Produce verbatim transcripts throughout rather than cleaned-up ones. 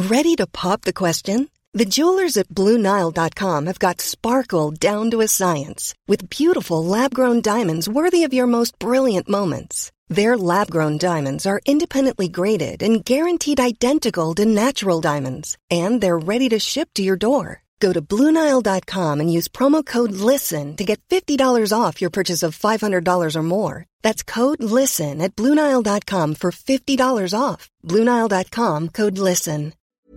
Ready to pop the question? The jewelers at Blue Nile dot com have got sparkle down to a science with beautiful lab-grown diamonds worthy of your most brilliant moments. Their lab-grown diamonds are independently graded and guaranteed identical to natural diamonds, and they're ready to ship to your door. Go to Blue Nile dot com and use promo code LISTEN to get fifty dollars off your purchase of five hundred dollars or more. That's code LISTEN at Blue Nile dot com for fifty dollars off. Blue Nile dot com, code LISTEN.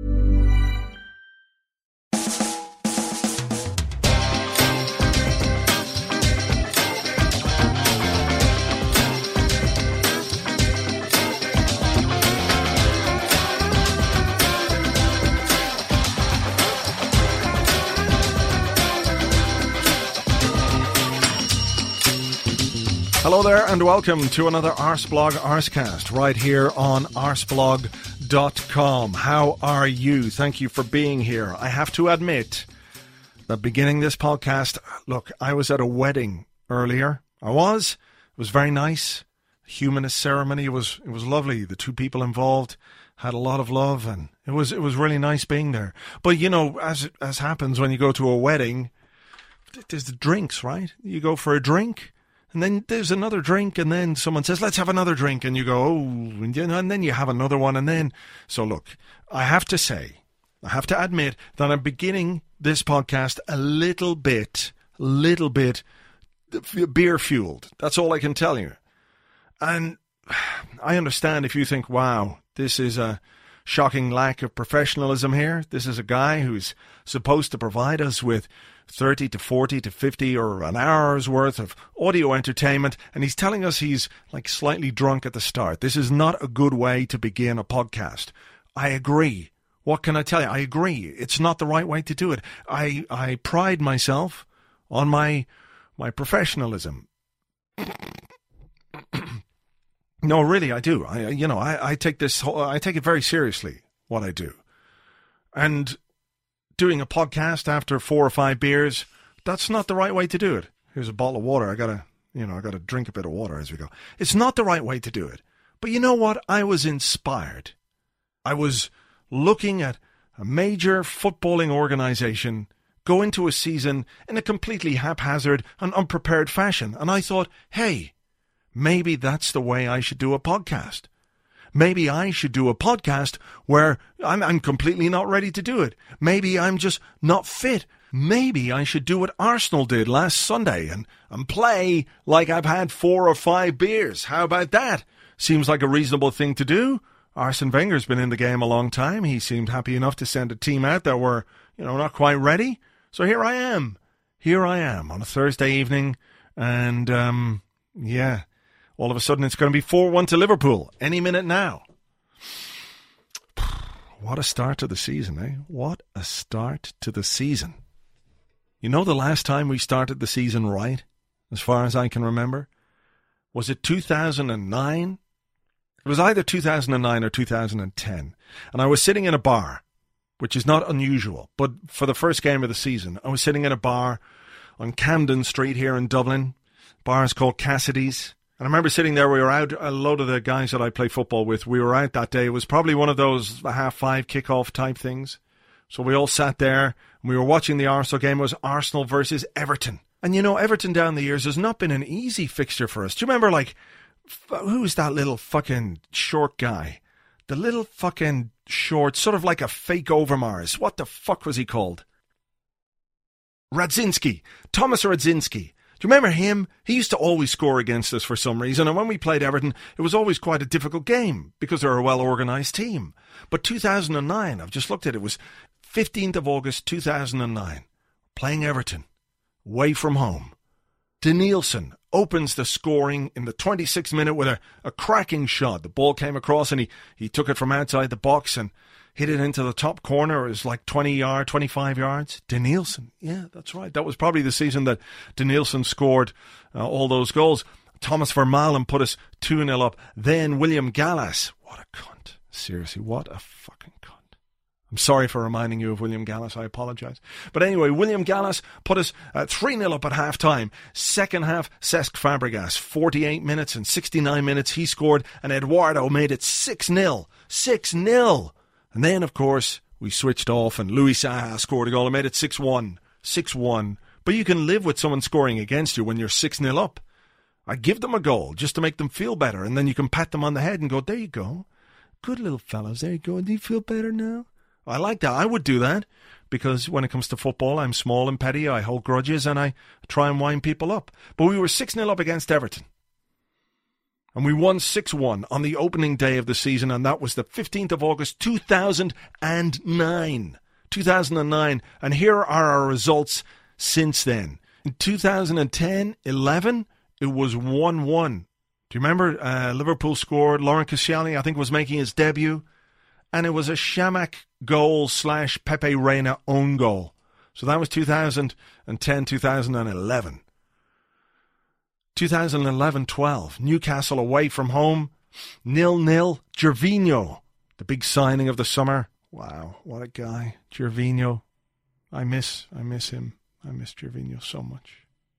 Hello there and welcome to another Arsblog Arscast right here on arsblog dot com. How are you? Thank you for being here. I have to admit that beginning this podcast, look, I was at a wedding earlier. I was. It was very nice. The humanist ceremony was it was lovely. The two people involved had a lot of love and it was it was really nice being there. But you know, as as happens when you go to a wedding, there's the drinks, right? You go for a drink. And then there's another drink, and then someone says, let's have another drink, and you go, oh, and then you have another one, and then... So look, I have to say, I have to admit that I'm beginning this podcast a little bit, little bit beer-fueled. That's all I can tell you. And I understand if you think, wow, this is a shocking lack of professionalism here. This is a guy who's supposed to provide us with thirty to forty to fifty or an hour's worth of audio entertainment, and he's telling us he's like slightly drunk at the start. This is not a good way to begin a podcast. I agree. What can I tell you? I agree. It's not the right way to do it. I I pride myself on my my professionalism. No, really, I do. I you know, I, I take this I take it very seriously, what I do. And doing a podcast after four or five beers, that's not the right way to do it. Here's a bottle of water. I gotta, you know, I gotta drink a bit of water as we go. It's not the right way to do it. But you know what? I was inspired. I was looking at a major footballing organization go into a season in a completely haphazard and unprepared fashion. And I thought, hey, maybe that's the way I should do a podcast. Maybe I should do a podcast where I'm, I'm completely not ready to do it. Maybe I'm just not fit. Maybe I should do what Arsenal did last Sunday and, and play like I've had four or five beers. How about that? Seems like a reasonable thing to do. Arsene Wenger's been in the game a long time. He seemed happy enough to send a team out that were, you know, not quite ready. So here I am. Here I am on a Thursday evening. And, um, yeah. All of a sudden, it's going to be four one to Liverpool any minute now. What a start to the season, eh? What a start to the season. You know the last time we started the season right, as far as I can remember? Was it two thousand nine? It was either two thousand nine or two thousand ten. And I was sitting in a bar, which is not unusual. But for the first game of the season, I was sitting in a bar on Camden Street here in Dublin. Bar is called Cassidy's. And I remember sitting there, we were out, a load of the guys that I play football with, we were out that day. It was probably one of those half five kickoff type things. So we all sat there, and we were watching the Arsenal game. It was Arsenal versus Everton. And you know, Everton down the years has not been an easy fixture for us. Do you remember, like, f- who's that little fucking short guy? The little fucking short, sort of like a fake Overmars. What the fuck was he called? Radzinski. Thomas Radzinski. Do you remember him? He used to always score against us for some reason, and when we played Everton, it was always quite a difficult game because they're a well-organised team. But two thousand nine, I've just looked at it, it was fifteenth of August two thousand nine, playing Everton, away from home. Danielson opens the scoring in the twenty-sixth minute with a, a cracking shot. The ball came across and he, he took it from outside the box and hit it into the top corner. It was like twenty yards, twenty-five yards. Danielson, yeah, that's right. That was probably the season that Danielson scored uh, all those goals. Thomas Vermaelen put us two nil up. Then William Gallas. What a cunt. Seriously, what a fucking cunt. I'm sorry for reminding you of William Gallas. I apologise. But anyway, William Gallas put us uh, three nil up at half-time. Second half, Cesc Fabregas. forty-eight minutes and sixty-nine minutes he scored, and Eduardo made it six nil. six nil. And then, of course, we switched off and Louis Saha scored a goal and made it six one. six one. But you can live with someone scoring against you when you're six nil up. I give them a goal just to make them feel better, and then you can pat them on the head and go, there you go. Good little fellows, there you go. Do you feel better now? I like that. I would do that because when it comes to football, I'm small and petty. I hold grudges and I try and wind people up. But we were six nil up against Everton. And we won six one on the opening day of the season, and that was the fifteenth of August, two thousand nine. two thousand nine. And here are our results since then. In two thousand ten eleven, it was one one. Do you remember? Uh, Liverpool scored. Laurent Koscielny, I think, was making his debut. And it was a Shamak goal slash Pepe Reina own goal. So that was two thousand ten, two thousand eleven. twenty eleven twelve, Newcastle away from home, nil nil. Gervinho, the big signing of the summer. Wow, what a guy, Gervinho. I miss, I miss him. I miss Gervinho so much.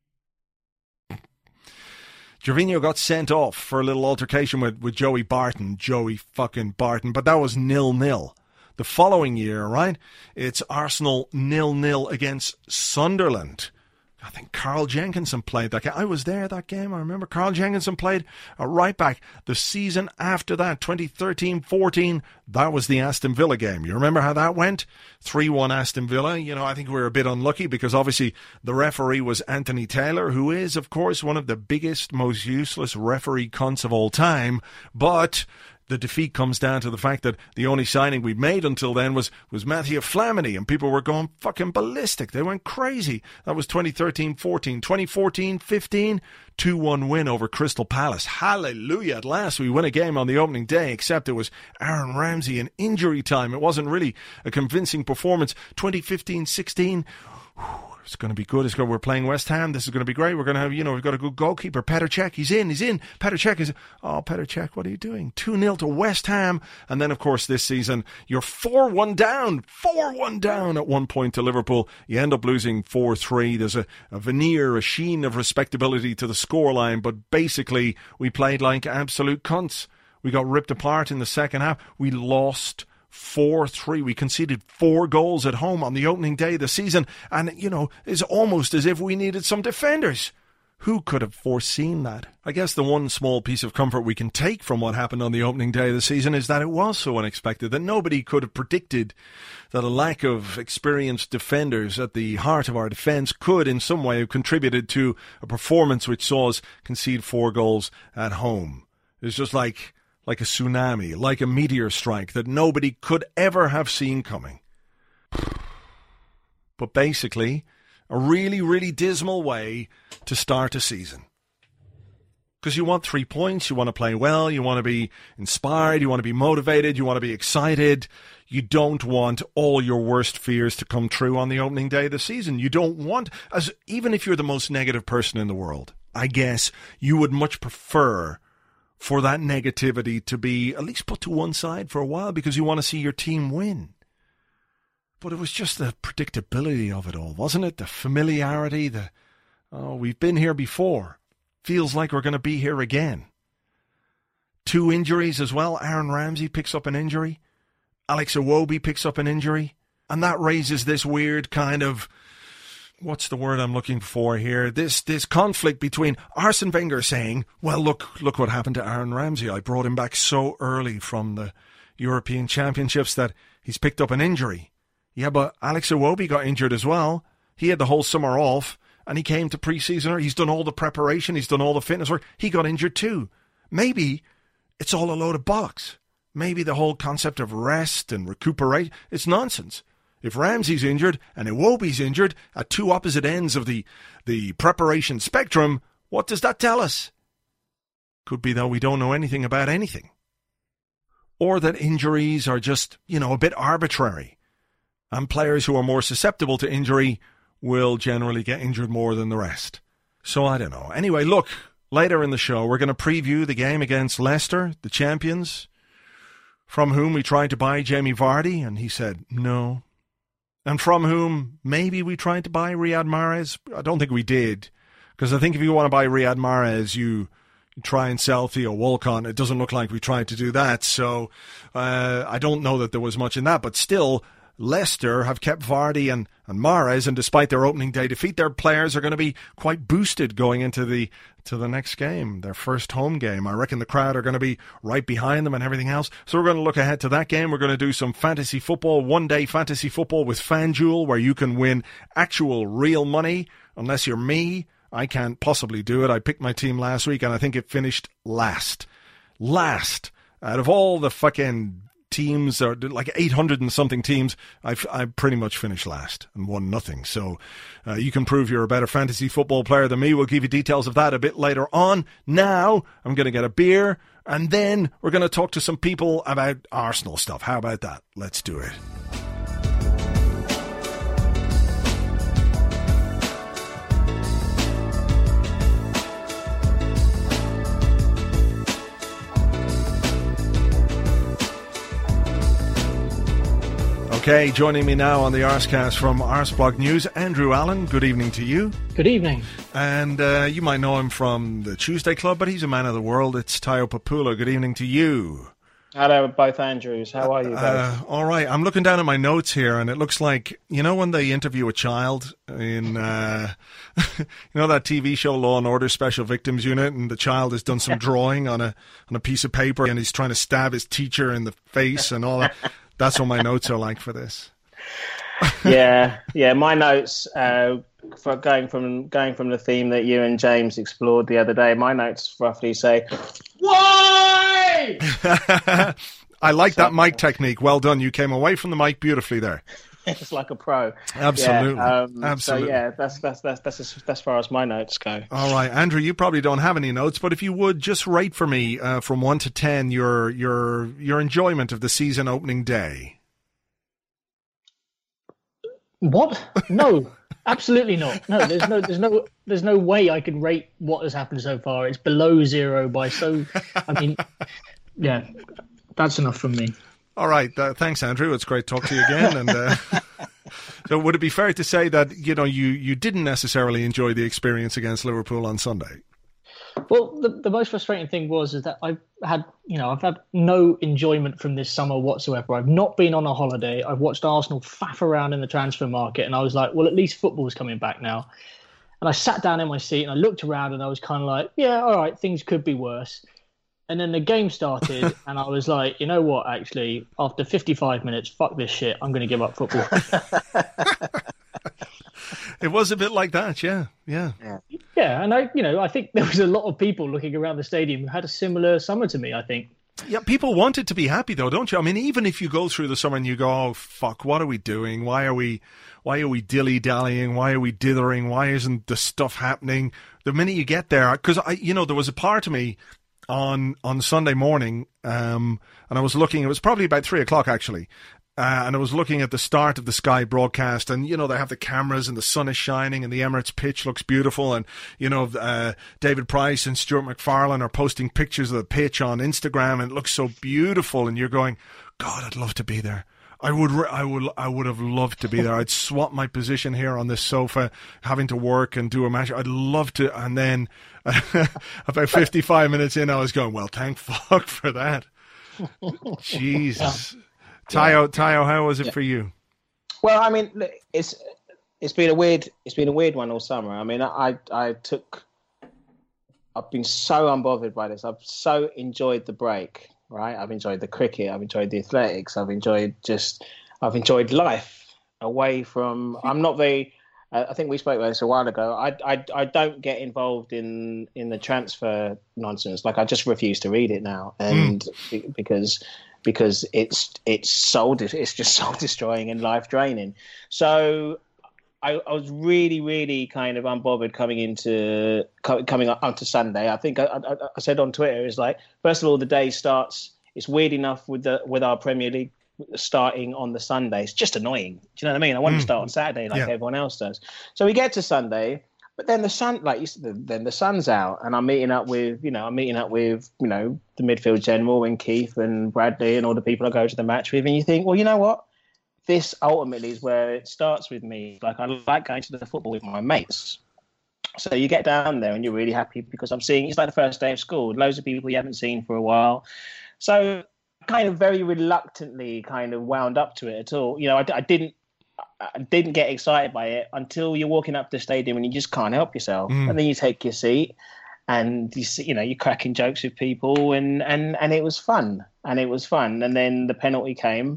Gervinho got sent off for a little altercation with, with Joey Barton. Joey fucking Barton. But that was nil nil. The following year, right, it's Arsenal nil nil against Sunderland. I think Carl Jenkinson played that game. I was there that game. I remember Carl Jenkinson played a right back. The season after that, twenty thirteen fourteen, that was the Aston Villa game. You remember how that went? three one Aston Villa. You know, I think we were a bit unlucky because obviously the referee was Anthony Taylor, who is, of course, one of the biggest, most useless referee cunts of all time. But the defeat comes down to the fact that the only signing we'd made until then was, was Matthew Flamini, and people were going fucking ballistic. They went crazy. That was twenty thirteen fourteen. twenty fourteen fifteen, two one win over Crystal Palace. Hallelujah. At last we win a game on the opening day, except it was Aaron Ramsey in injury time. It wasn't really a convincing performance. twenty fifteen sixteen, it's going to be good. It's going, we're playing West Ham. This is going to be great. We're going to have, you know, we've got a good goalkeeper. Petr Cech, he's in, he's in. Petr Cech is, oh, Petr Cech, what are you doing? two nil to West Ham. And then, of course, this season, you're four one down. four one down at one point to Liverpool. You end up losing four three. There's a, a veneer, a sheen of respectability to the scoreline. But basically, we played like absolute cunts. We got ripped apart in the second half. We lost four three. We conceded four goals at home on the opening day of the season. And, you know, it's almost as if we needed some defenders. Who could have foreseen that? I guess the one small piece of comfort we can take from what happened on the opening day of the season is that it was so unexpected that nobody could have predicted that a lack of experienced defenders at the heart of our defence could in some way have contributed to a performance which saw us concede four goals at home. It's just like... like a tsunami, like a meteor strike that nobody could ever have seen coming. But basically, a really, really dismal way to start a season. Because you want three points, you want to play well, you want to be inspired, you want to be motivated, you want to be excited. You don't want all your worst fears to come true on the opening day of the season. You don't want, as even if you're the most negative person in the world, I guess you would much prefer for that negativity to be at least put to one side for a while because you want to see your team win. But it was just the predictability of it all, wasn't it? The familiarity, the, oh, we've been here before. Feels like we're going to be here again. Two injuries as well. Aaron Ramsey picks up an injury. Alex Iwobi picks up an injury. And that raises this weird kind of, what's the word I'm looking for here? This this conflict between Arsene Wenger saying, well, look, look what happened to Aaron Ramsey. I brought him back so early from the European Championships that he's picked up an injury. Yeah, but Alex Iwobi got injured as well. He had the whole summer off, and he came to pre-season. He's done all the preparation. He's done all the fitness work. He got injured too. Maybe it's all a load of bollocks. Maybe the whole concept of rest and recuperate, it's nonsense. If Ramsey's injured and Iwobi's injured at two opposite ends of the, the preparation spectrum, what does that tell us? Could be that we don't know anything about anything. Or that injuries are just, you know, a bit arbitrary. And players who are more susceptible to injury will generally get injured more than the rest. So I don't know. Anyway, look, later in the show, we're going to preview the game against Leicester, the champions, from whom we tried to buy Jamie Vardy, and he said no. And from whom maybe we tried to buy Riyad Mahrez. I don't think we did. Because I think if you want to buy Riyad Mahrez, you try and sell Theo Walcott. It doesn't look like we tried to do that. So uh, I don't know that there was much in that. But still, Leicester have kept Vardy and, and Mahrez, and despite their opening day defeat, their players are going to be quite boosted going into the to the next game, their first home game. I reckon the crowd are going to be right behind them and everything else. So we're going to look ahead to that game. We're going to do some fantasy football, one-day fantasy football with FanDuel, where you can win actual real money. Unless you're me, I can't possibly do it. I picked my team last week, and I think it finished last. Last. Out of all the fucking teams, or like eight hundred and something teams, I've I pretty much finished last and won nothing. So uh, you can prove you're a better fantasy football player than me. We'll give you details of that a bit later on. Now I'm going to get a beer, and then we're going to talk to some people about Arsenal stuff. How about that? Let's do it. Okay, joining me now on the Arsecast from Arseblog News, Andrew Allen. Good evening to you. Good evening. And uh, you might know him from the Tuesday Club, but he's a man of the world. It's Tayo Papula. Good evening to you. Hello, both Andrews. How are you both? Uh, all right. I'm looking down at my notes here, and it looks like, you know when they interview a child in, uh, you know that T V show Law and Order Special Victims Unit, and the child has done some drawing on a on a piece of paper, and he's trying to stab his teacher in the face and all that. That's what my notes are like for this. yeah, yeah. My notes, uh, for going from going from the theme that you and James explored the other day, my notes roughly say, "Why?" I like so, that mic technique. Well done. You came away from the mic beautifully there. It's like a pro. Absolutely. Yeah, um, Absolutely. So yeah, that's that's that's that's as, that's as far as my notes go. All right, Andrew, you probably don't have any notes, but if you would just rate for me uh, from one to ten your your your enjoyment of the season opening day. What? No, absolutely not. No, there's no there's no there's no way I could rate what has happened so far. It's below zero by so. I mean, yeah, that's enough from me. All right. Uh, thanks, Andrew. It's great to talk to you again. And uh, so would it be fair to say that, you know, you, you didn't necessarily enjoy the experience against Liverpool on Sunday? Well, the, the most frustrating thing was is that I've had, you know, I've had no enjoyment from this summer whatsoever. I've not been on a holiday. I've watched Arsenal faff around in the transfer market, and I was like, well, at least football's coming back now. And I sat down in my seat and I looked around and I was kind of like, yeah, all right, things could be worse. And then the game started, and I was like, you know what, actually, after fifty-five minutes, fuck this shit, I'm going to give up football. It was a bit like that, yeah, yeah. Yeah, and I, you know, I think there was a lot of people looking around the stadium who had a similar summer to me, I think. Yeah, people wanted to be happy, though, don't you? I mean, even if you go through the summer and you go, oh, fuck, what are we doing? Why are we, why are we dilly-dallying? Why are we dithering? Why isn't the stuff happening? The minute you get there, because, I, you know, there was a part of me on on Sunday morning, um, and I was looking, it was probably about three o'clock actually, uh, and I was looking at the start of the Sky broadcast, and, you know, they have the cameras and the sun is shining and the Emirates pitch looks beautiful, and, you know, uh, David Price and Stuart McFarlane are posting pictures of the pitch on Instagram, and it looks so beautiful, and you're going, God, I'd love to be there. I would, I would, I would have loved to be there. I'd swap my position here on this sofa, having to work and do a match. I'd love to. And then about fifty-five minutes in, I was going, well, thank fuck for that. Jesus. Tayo, Tayo, how was it yeah. for you? Well, I mean, it's it's been a weird it's been a weird one all summer. I mean, I I took. I've been so unbothered by this. I've so enjoyed the break. Right, I've enjoyed the cricket, I've enjoyed the athletics, I've enjoyed just, I've enjoyed life away from. I'm not very. Uh, I think we spoke about this a while ago. I, I, I don't get involved in, in the transfer nonsense. Like, I just refuse to read it now, and mm. because because it's it's soul it's just soul destroying and life draining. So I, I was really, really kind of unbothered coming into coming up onto Sunday. I think I, I, I said on Twitter, it's like, first of all, the day starts. It's weird enough with the with our Premier League starting on the Sunday. It's just annoying. Do you know what I mean? I want mm. to start on Saturday like yeah. everyone else does. So we get to Sunday, but then the sun, like you said, then the sun's out, and I'm meeting up with, you know, I'm meeting up with, you know, the midfield general and Keith and Bradley and all the people I go to the match with, and you think, well, you know what? This ultimately is where it starts with me. Like, I like going to the football with my mates. So you get down there and you're really happy because I'm seeing, it's like the first day of school, loads of people you haven't seen for a while. So kind of very reluctantly kind of wound up to it at all. You know, I, I didn't, I didn't get excited by it until you're walking up the stadium and you just can't help yourself. Mm. And then you take your seat and you see, you know, you're cracking jokes with people and, and, and it was fun and it was fun. And then the penalty came.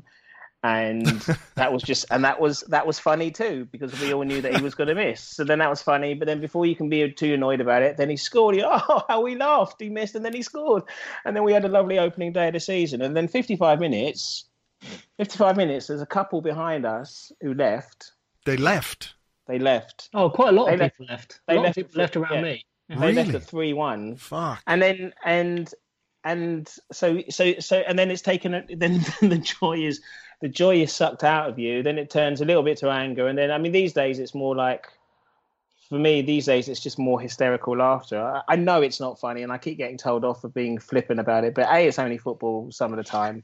And that was just, and that was that was funny too because we all knew that he was going to miss. So then that was funny. But then before you can be too annoyed about it, then he scored. You, oh, how we laughed! He missed, and then he scored. And then we had a lovely opening day of the season. And then fifty-five minutes, fifty-five minutes. There's a couple behind us who left. They left. They left. Oh, quite a lot they of left, people left. They a lot left, of people left around yeah. me. They really? left at three one. Fuck. And then and and so so so and then it's taken. A, then the joy is. The joy is sucked out of you, then it turns a little bit to anger. And then, I mean, these days it's more like, for me, these days it's just more hysterical laughter. I, I know it's not funny and I keep getting told off for being flippant about it, but A, it's only football some of the time.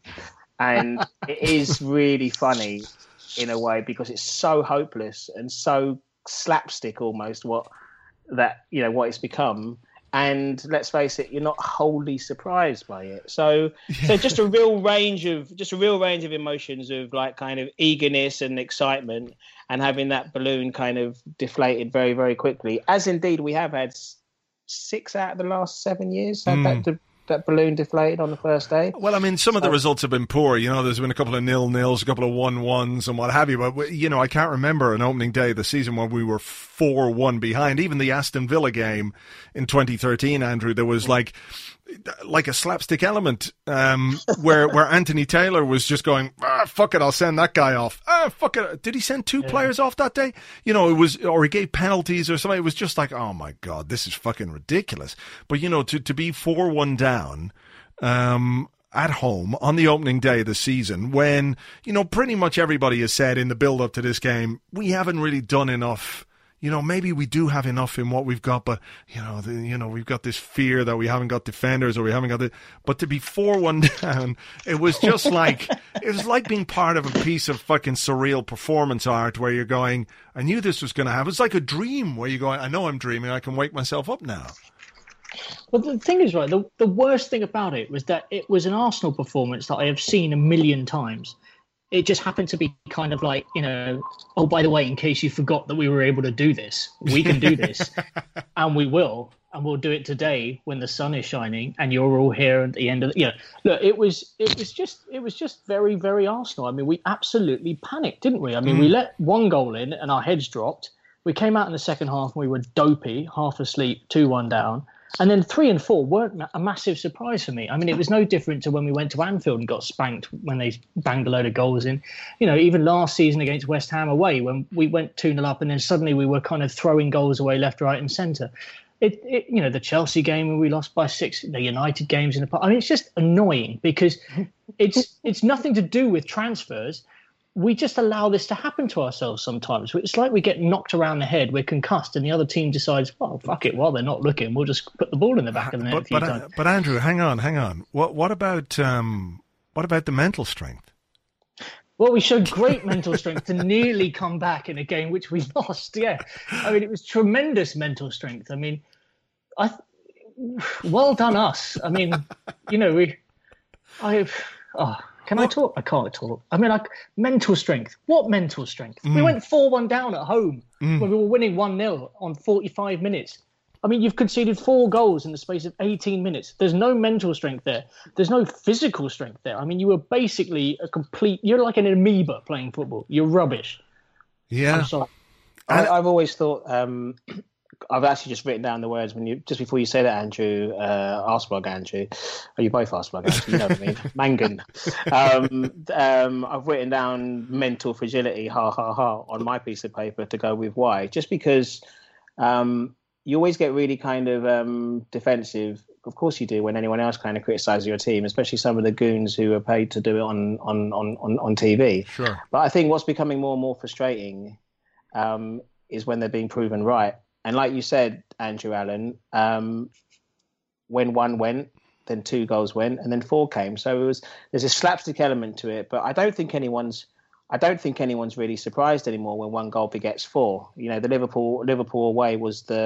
And it is really funny in a way because it's so hopeless and so slapstick almost what that, you know, what it's become. And let's face it, you're not wholly surprised by it. So, yeah. so just a real range of just a real range of emotions of like kind of eagerness and excitement, and having that balloon kind of deflated very, very quickly. As indeed we have had six out of the last seven years had mm. that de- that balloon deflated on the first day. Well, I mean, some of the results have been poor. You know, there's been a couple of nil-nils, a couple of one-ones and what have you. But, you know, I can't remember an opening day of the season when we were four one behind. Even the Aston Villa game in twenty thirteen, Andrew, there was like like a slapstick element um, where where Anthony Taylor was just going, ah, fuck it, I'll send that guy off. Ah, fuck it. Did he send two yeah. players off that day? You know, it was, or he gave penalties or something. It was just like, oh my God, this is fucking ridiculous. But, you know, to, to be four one down um, at home on the opening day of the season when, you know, pretty much everybody has said in the build up to this game, we haven't really done enough. You know, maybe we do have enough in what we've got, but, you know, the, you know, we've got this fear that we haven't got defenders or we haven't got the, but to be four one down, it was just like, it was like being part of a piece of fucking surreal performance art where you're going, I knew this was going to happen. It's like a dream where you're going, I know I'm dreaming, I can wake myself up now. Well, the thing is, right, the, the worst thing about it was that it was an Arsenal performance that I have seen a million times. It just happened to be kind of like, you know, oh, by the way, in case you forgot that we were able to do this, we can do this and we will. And we'll do it today when the sun is shining and you're all here at the end of the, you know, look, it was, it was just, it was just very, very Arsenal. I mean, we absolutely panicked, didn't we? I mean, mm. we let one goal in and our heads dropped. We came out in the second half and we were dopey, half asleep, two one down. And then three and four weren't a massive surprise for me. I mean, it was no different to when we went to Anfield and got spanked when they banged a load of goals in. You know, even last season against West Ham away, when we went two nil up and then suddenly we were kind of throwing goals away left, right and centre. It, it, you know, the Chelsea game where we lost by six, the United games in the past. I mean, it's just annoying because it's it's nothing to do with transfers. We just allow this to happen to ourselves sometimes. It's like we get knocked around the head, we're concussed, and the other team decides, well, fuck it, while they're not looking, we'll just put the ball in the back of the net but, a few but, times. But Andrew, hang on, hang on. What what about um, what about the mental strength? Well, we showed great mental strength to nearly come back in a game which we lost. Yeah, I mean, it was tremendous mental strength. I mean, I well done us. I mean, you know, we, I, oh. Can what? I talk? I can't talk. I mean, like, mental strength. What mental strength? Mm. We went four one down at home mm. when we were winning one nil on forty-five minutes. I mean, you've conceded four goals in the space of eighteen minutes. There's no mental strength there. There's no physical strength there. I mean, you were basically a complete... You're like an amoeba playing football. You're rubbish. Yeah. I'm sorry. I, I've always thought... Um, I've actually just written down the words when you just before you say that, Andrew, uh, Arsblog Andrew. Are you both Arsblog Andrew? You know what I mean? Mangan. Um, um, I've written down mental fragility, ha ha ha, on my piece of paper to go with why. Just because um, you always get really kind of um, defensive. Of course you do when anyone else kind of criticises your team, especially some of the goons who are paid to do it on on on on, on T V. Sure. But I think what's becoming more and more frustrating um, is when they're being proven right. And like you said, Andrew Allen, um, when one went, then two goals went, and then four came. So it was there's a slapstick element to it, but I don't think anyone's I don't think anyone's really surprised anymore when one goal begets four. You know, the Liverpool Liverpool away was the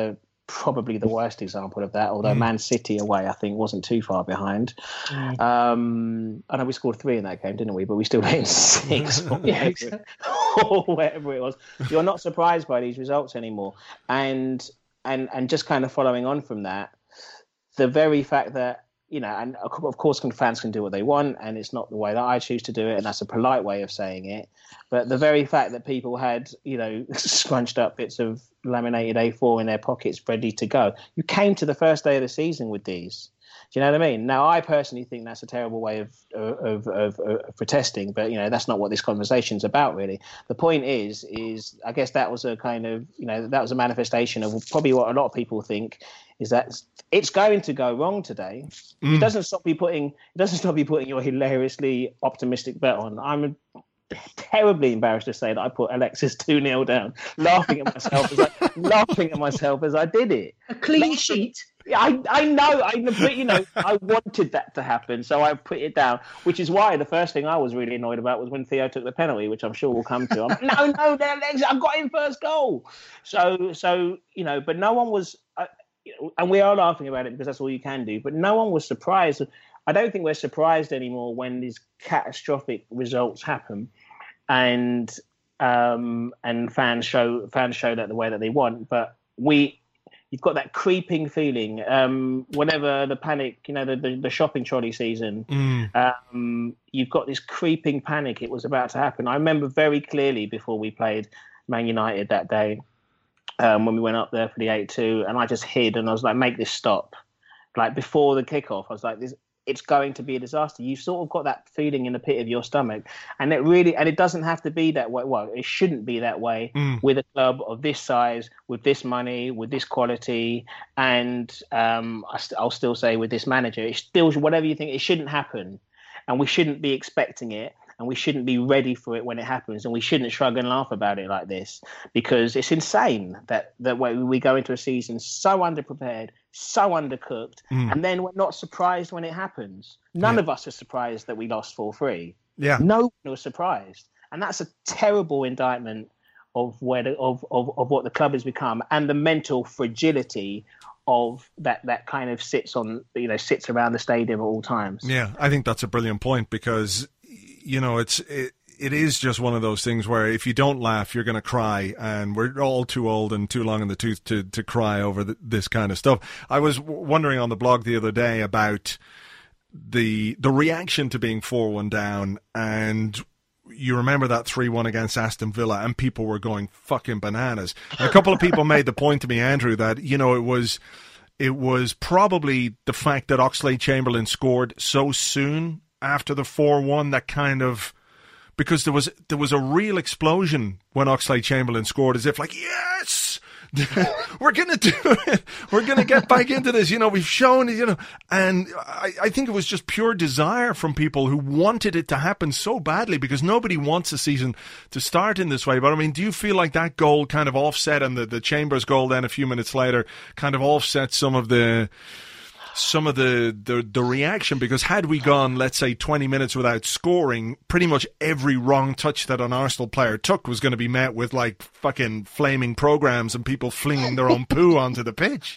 probably the worst example of that, although mm. Man City away, I think, wasn't too far behind. Mm. Um, I know we scored three in that game, didn't we? But we still hit six or, yeah, whatever, or whatever it was. You're not surprised by these results anymore. And, and, and just kind of following on from that, the very fact that, you know, and of course fans can do what they want, and it's not the way that I choose to do it, and that's a polite way of saying it. But the very fact that people had, you know, scrunched up bits of laminated A four in their pockets ready to go. You came to the first day of the season with these. Do you know what I mean? Now, I personally think that's a terrible way of of, of, of protesting, but, you know, that's not what this conversation's about, really. The point is, is I guess that was a kind of, you know, that was a manifestation of probably what a lot of people think is that it's going to go wrong today. Mm. It doesn't stop you putting, it doesn't stop you putting your hilariously optimistic bet on. I'm terribly embarrassed to say that I put Alexis two nil down, laughing at myself as I, laughing at myself as I did it. A clean sheet. I I know, I but you know, I wanted that to happen, so I put it down. Which is why the first thing I was really annoyed about was when Theo took the penalty, which I'm sure we'll come to. I'm like, no, no, they're legs. I've got him first goal. So so you know, but no one was, uh, and we are laughing about it because that's all you can do. But no one was surprised. I don't think we're surprised anymore when these catastrophic results happen, and um, and fans show fans show that the way that they want. But we, you've got that creeping feeling. Um, whenever the panic, you know, the, the, the shopping trolley season, mm. um, you've got this creeping panic. It was about to happen. I remember very clearly before we played Man United that day, um, when we went up there for the eight two, and I just hid and I was like, make this stop. Like before the kickoff, I was like, this. It's going to be a disaster. You've sort of got that feeling in the pit of your stomach, and it really, and it doesn't have to be that way. Well, it shouldn't be that way mm. with a club of this size, with this money, with this quality, and um, I st- I'll still say with this manager, it's still whatever you think. It shouldn't happen, and we shouldn't be expecting it, and we shouldn't be ready for it when it happens, and we shouldn't shrug and laugh about it like this, because it's insane that that way we go into a season so underprepared, so undercooked, mm. and then we're not surprised when it happens. None yeah. of us are surprised that we lost four three. Yeah. No one was surprised. And that's a terrible indictment of where the, of, of, of what the club has become, and the mental fragility of that that kind of sits on, you know, sits around the stadium at all times. Yeah, I think that's a brilliant point, because, you know, it's it, it is just one of those things where if you don't laugh, you're going to cry, and we're all too old and too long in the tooth to, to cry over the, this kind of stuff. I was wondering on the blog the other day about the the reaction to being four one down, and you remember that three one against Aston Villa, and people were going fucking bananas. And a couple of people made the point to me, Andrew, that, you know, it was it was probably the fact that Oxlade-Chamberlain scored so soon after the four one that kind of, because there was there was a real explosion when Oxlade-Chamberlain scored, as if like, yes, we're gonna do it, we're gonna get back into this, you know, we've shown it, you know. And I, I think it was just pure desire from people who wanted it to happen so badly, because nobody wants a season to start in this way. But I mean, do you feel like that goal kind of offset, and the, the Chambers goal then a few minutes later kind of offset some of the some of the, the, the reaction? Because had we gone, let's say, twenty minutes without scoring, pretty much every wrong touch that an Arsenal player took was going to be met with, like, fucking flaming programs and people flinging their own poo onto the pitch.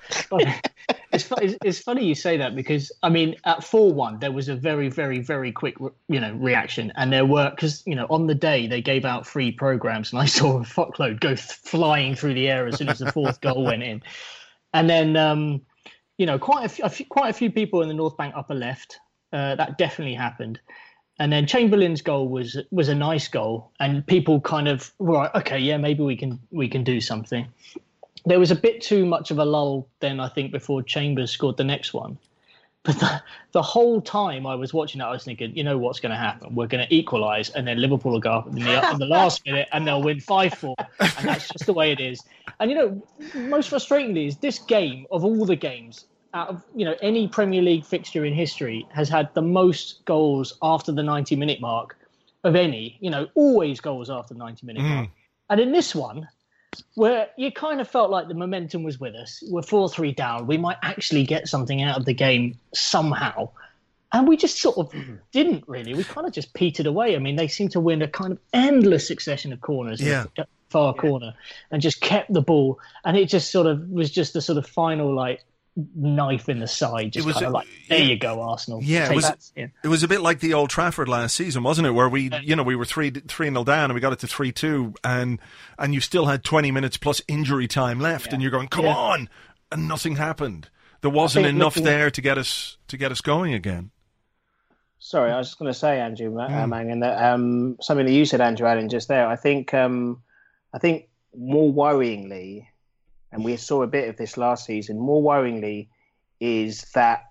It's, it's, it's funny you say that, because, I mean, at four one, there was a very, very, very quick, you know, reaction. And there were, because, you know, on the day they gave out free programs, and I saw a fuckload go th- flying through the air as soon as the fourth goal went in. And then, um, you know, quite a, few, a few, quite a few people in the North Bank upper left, uh, that definitely happened. And then Chamberlain's goal was was a nice goal, and people kind of were like, okay, yeah, maybe we can we can do something. There was a bit too much of a lull then, I think, before Chambers scored the next one. But the, the whole time I was watching that, I was thinking, you know what's going to happen? We're going to equalise, and then Liverpool will go up in the, in the last minute, and they'll win five four. And that's just the way it is. And, you know, most frustratingly is this game, of all the games, out of, you know, any Premier League fixture in history, has had the most goals after the ninety-minute mark of any. You know, always goals after the ninety-minute mm. mark. And in this one, where you kind of felt like the momentum was with us, we're four three down, we might actually get something out of the game somehow. And we just sort of didn't really. We kind of just petered away. I mean, they seemed to win a kind of endless succession of corners yeah. in the far yeah. corner and just kept the ball. And it just sort of was just the sort of final, like, knife in the side, just kind of like, there yeah. you go, Arsenal. Yeah, it was, that, yeah. it was a bit like the Old Trafford last season, wasn't it? Where we, yeah. you know, we were three three nil down and we got it to three two, and and you still had twenty minutes plus injury time left, yeah. and you're going, come yeah. on, and nothing happened. There wasn't enough looking... there to get us to get us going again. Sorry, I was just going to say, Andrew, mm. uh, Mangan, that um, something that you said, Andrew Allen, just there. I think, um, I think more worryingly. And we saw a bit of this last season, more worryingly, is that,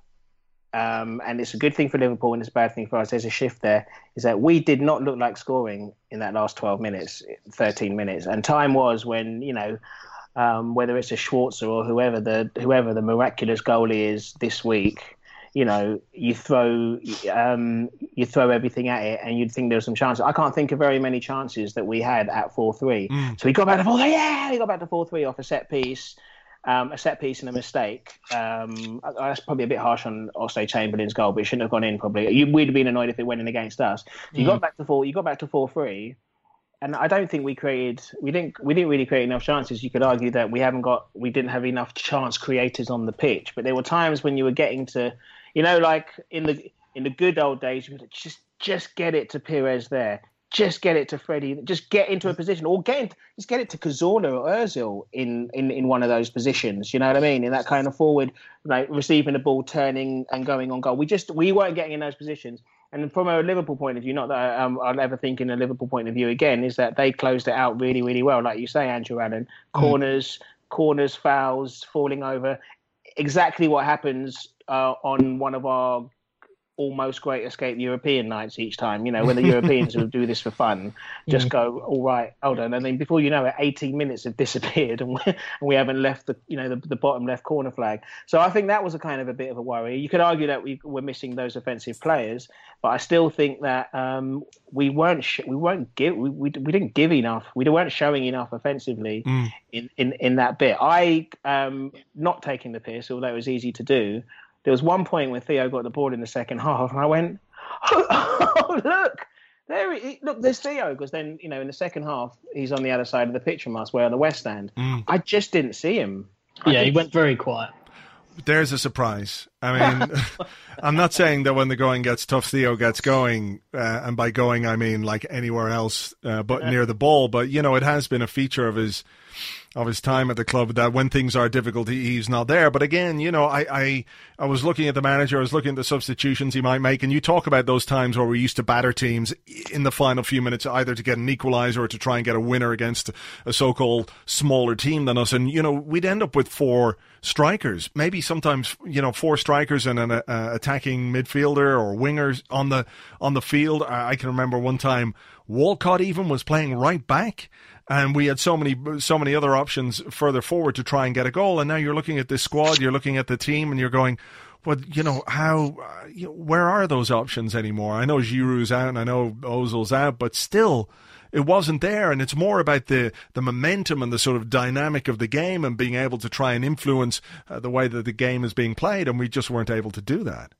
um, and it's a good thing for Liverpool and it's a bad thing for us, there's a shift there, is that we did not look like scoring in that last twelve minutes, thirteen minutes. And time was when, you know, um, whether it's a Schwarzer or whoever the whoever the miraculous goalie is this week, you know, you throw um, you throw everything at it and you'd think there was some chances. I can't think of very many chances that we had at four three. Mm. So we got back to four three, yeah, we got back to four three off a set piece, um, a set piece and a mistake. Um, that's probably a bit harsh on Oxlade-Chamberlain's goal, but it shouldn't have gone in probably. You, we'd have been annoyed if it went in against us. You mm. got back to four, you got back to four three. And I don't think we created, we didn't, we didn't really create enough chances. You could argue that we haven't got, we didn't have enough chance creators on the pitch. But there were times when you were getting to, you know, like in the in the good old days, you would just just get it to Pires there, just get it to Freddie, just get into a position, or get into, just get it to Cazorla or Ozil in, in, in one of those positions. You know what I mean? In that kind of forward, like receiving the ball, turning and going on goal. We just we weren't getting in those positions. And from a Liverpool point of view, not that um, I'll ever think in a Liverpool point of view again, is that they closed it out really, really well. Like you say, Andrew Allen, corners, mm. corners, fouls, falling over. Exactly what happens uh, on one of our almost Great Escape European nights each time. You know, when the Europeans will do this for fun, just mm. go, all right, hold on. And then before you know it, eighteen minutes have disappeared and, and we haven't left the, you know, the, the bottom left corner flag. So I think that was a kind of a bit of a worry. You could argue that we were missing those offensive players, but I still think that um, we weren't sh- we weren't give we, we we didn't give enough. We weren't showing enough offensively mm. in, in, in that bit. I um not taking the piss, although it was easy to do. There was one point when Theo got the ball in the second half, and I went, "Oh, oh look, there! He, look, there's Theo." Because then, you know, in the second half, he's on the other side of the pitch from us, where on the West Stand. Mm. I just didn't see him. I yeah, he went very quiet. There's a surprise. I mean, I'm not saying that when the going gets tough, Theo gets going, uh, and by going I mean like anywhere else uh, but near the ball. But you know, it has been a feature of his. of his time at the club that when things are difficult, he's not there. But again, you know, I, I, I was looking at the manager, I was looking at the substitutions he might make, and you talk about those times where we used to batter teams in the final few minutes, either to get an equaliser or to try and get a winner against a so-called smaller team than us. And, you know, we'd end up with four strikers, maybe sometimes, you know, four strikers and an uh, attacking midfielder or wingers on the, on the field. I, I can remember one time Walcott even was playing right back. And we had so many, so many other options further forward to try and get a goal. And now you're looking at this squad, you're looking at the team, and you're going, well, you know, how, uh, you know, where are those options anymore? I know Giroud's out, and I know Ozil's out, but still, it wasn't there. And it's more about the, the momentum and the sort of dynamic of the game and being able to try and influence uh, the way that the game is being played. And we just weren't able to do that.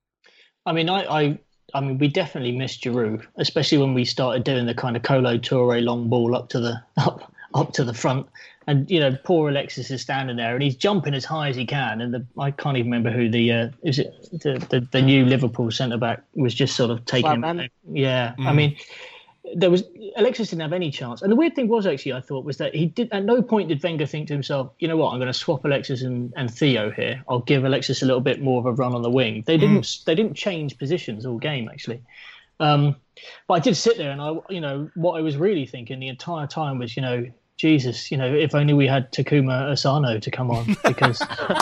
I mean, I. I... I mean, we definitely missed Giroud, especially when we started doing the kind of Kolo Touré long ball up to the up up to the front, and you know, poor Alexis is standing there and he's jumping as high as he can. And the, I can't even remember who the uh, is it the, the the new Liverpool centre back was just sort of taking. Yeah, mm. I mean, there was Alexis didn't have any chance. And the weird thing was actually, I thought, was that he did at no point did Wenger think to himself, you know what, I'm going to swap Alexis and, and Theo here. I'll give Alexis a little bit more of a run on the wing. They didn't mm. they didn't change positions all game actually. Um, but I did sit there and I, you know, what I was really thinking the entire time was, you know, Jesus, you know, if only we had Takuma Asano to come on, because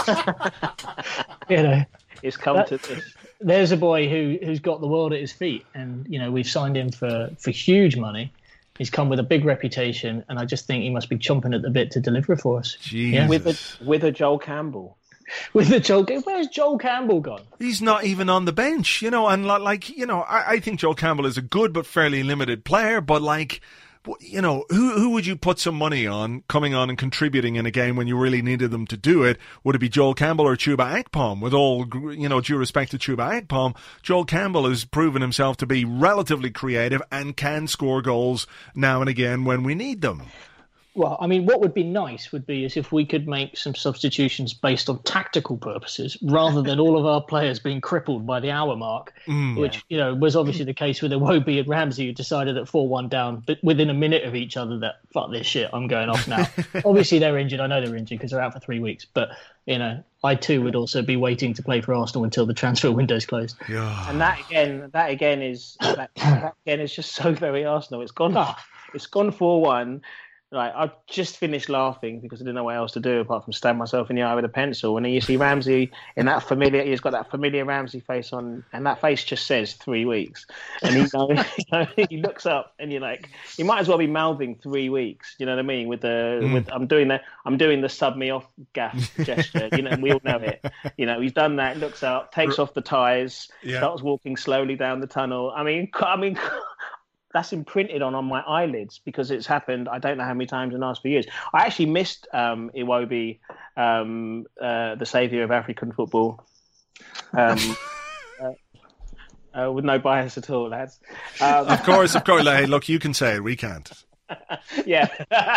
you know, it's come that, to this. There's a boy who who's got the world at his feet, and you know we've signed him for, for huge money. He's come with a big reputation, and I just think he must be chomping at the bit to deliver for us. Yeah. With a with a Joel Campbell. With the Joel, where's Joel Campbell gone? He's not even on the bench, you know. And like, you know, I, I think Joel Campbell is a good but fairly limited player. But like, you know, who who would you put some money on coming on and contributing in a game when you really needed them to do it? Would it be Joel Campbell or Chuba Akpom? With all, you know, due respect to Chuba Akpom, Joel Campbell has proven himself to be relatively creative and can score goals now and again when we need them. Well, I mean, what would be nice would be is if we could make some substitutions based on tactical purposes rather than all of our players being crippled by the hour mark, mm, which, you know, was obviously the case with Iwobi and Ramsey, who decided at four one down, but within a minute of each other that, fuck this shit, I'm going off now. Obviously, they're injured. I know they're injured because they're out for three weeks. But, you know, I too would also be waiting to play for Arsenal until the transfer window's closed. Yeah. And that again, that again is that, that again is just so very Arsenal. It's gone, oh. it's gone four one. Like, I just finished laughing because I didn't know what else to do apart from stab myself in the eye with a pencil. And then you see Ramsey in that familiar, he's got that familiar Ramsey face on, and that face just says three weeks. And he, you know, he looks up, and you're like, you might as well be mouthing three weeks. You know what I mean? With the, mm. with I'm doing the, I'm doing the sub me off gaff gesture. You know, and we all know it. You know, he's done that. Looks up, takes off the ties, yeah. starts walking slowly down the tunnel. I mean, I mean. That's imprinted on, on my eyelids because it's happened I don't know how many times in the last few years. I actually missed um, Iwobi, um, uh, the saviour of African football, um, uh, uh, with no bias at all, lads. Um, of course, of course. Hey, look, you can say it, we can't. yeah,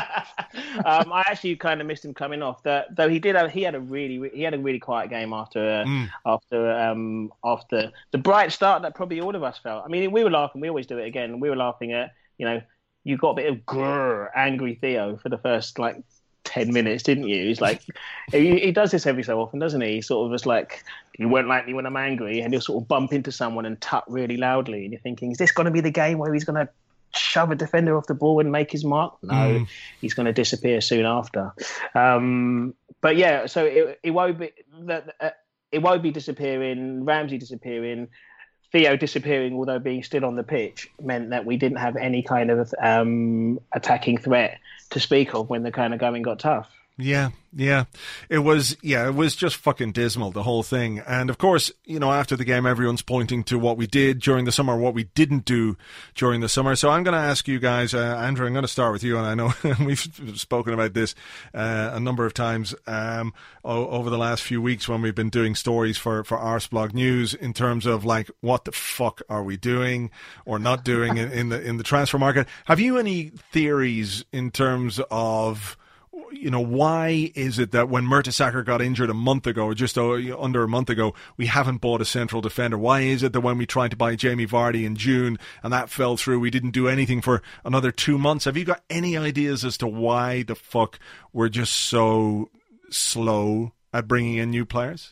um, I actually kind of missed him coming off. The, though he did, have, he had a really, he had a really quiet game after, uh, mm. after, um, after the bright start that probably all of us felt. I mean, we were laughing. We always do it again. We were laughing at, you know, you got a bit of grrr, angry Theo for the first like ten minutes, didn't you? He's like, he, he does this every so often, doesn't he? He sort of was like, you won't like me when I'm angry, and he'll sort of bump into someone and tut really loudly, and you're thinking, is this going to be the game where he's going to shove a defender off the ball and make his mark? No, mm. he's going to disappear soon after. Um, but yeah, so it, it won't be that uh, it won't be disappearing. Ramsey disappearing, Theo disappearing, although being still on the pitch meant that we didn't have any kind of um, attacking threat to speak of when the kind of going got tough. Yeah, yeah. It was, yeah, it was just fucking dismal, the whole thing. And of course, you know, after the game, everyone's pointing to what we did during the summer, what we didn't do during the summer. So I'm going to ask you guys, uh, Andrew, I'm going to start with you. And I know we've spoken about this uh, a number of times um, o- over the last few weeks when we've been doing stories for, for Arseblog News in terms of like, what the fuck are we doing or not doing in, in the in the transfer market? Have you any theories in terms of, you know, why is it that when Mertesacker got injured a month ago, or just under a month ago, we haven't bought a central defender? Why is it that when we tried to buy Jamie Vardy in June and that fell through, we didn't do anything for another two months? Have you got any ideas as to why the fuck we're just so slow at bringing in new players?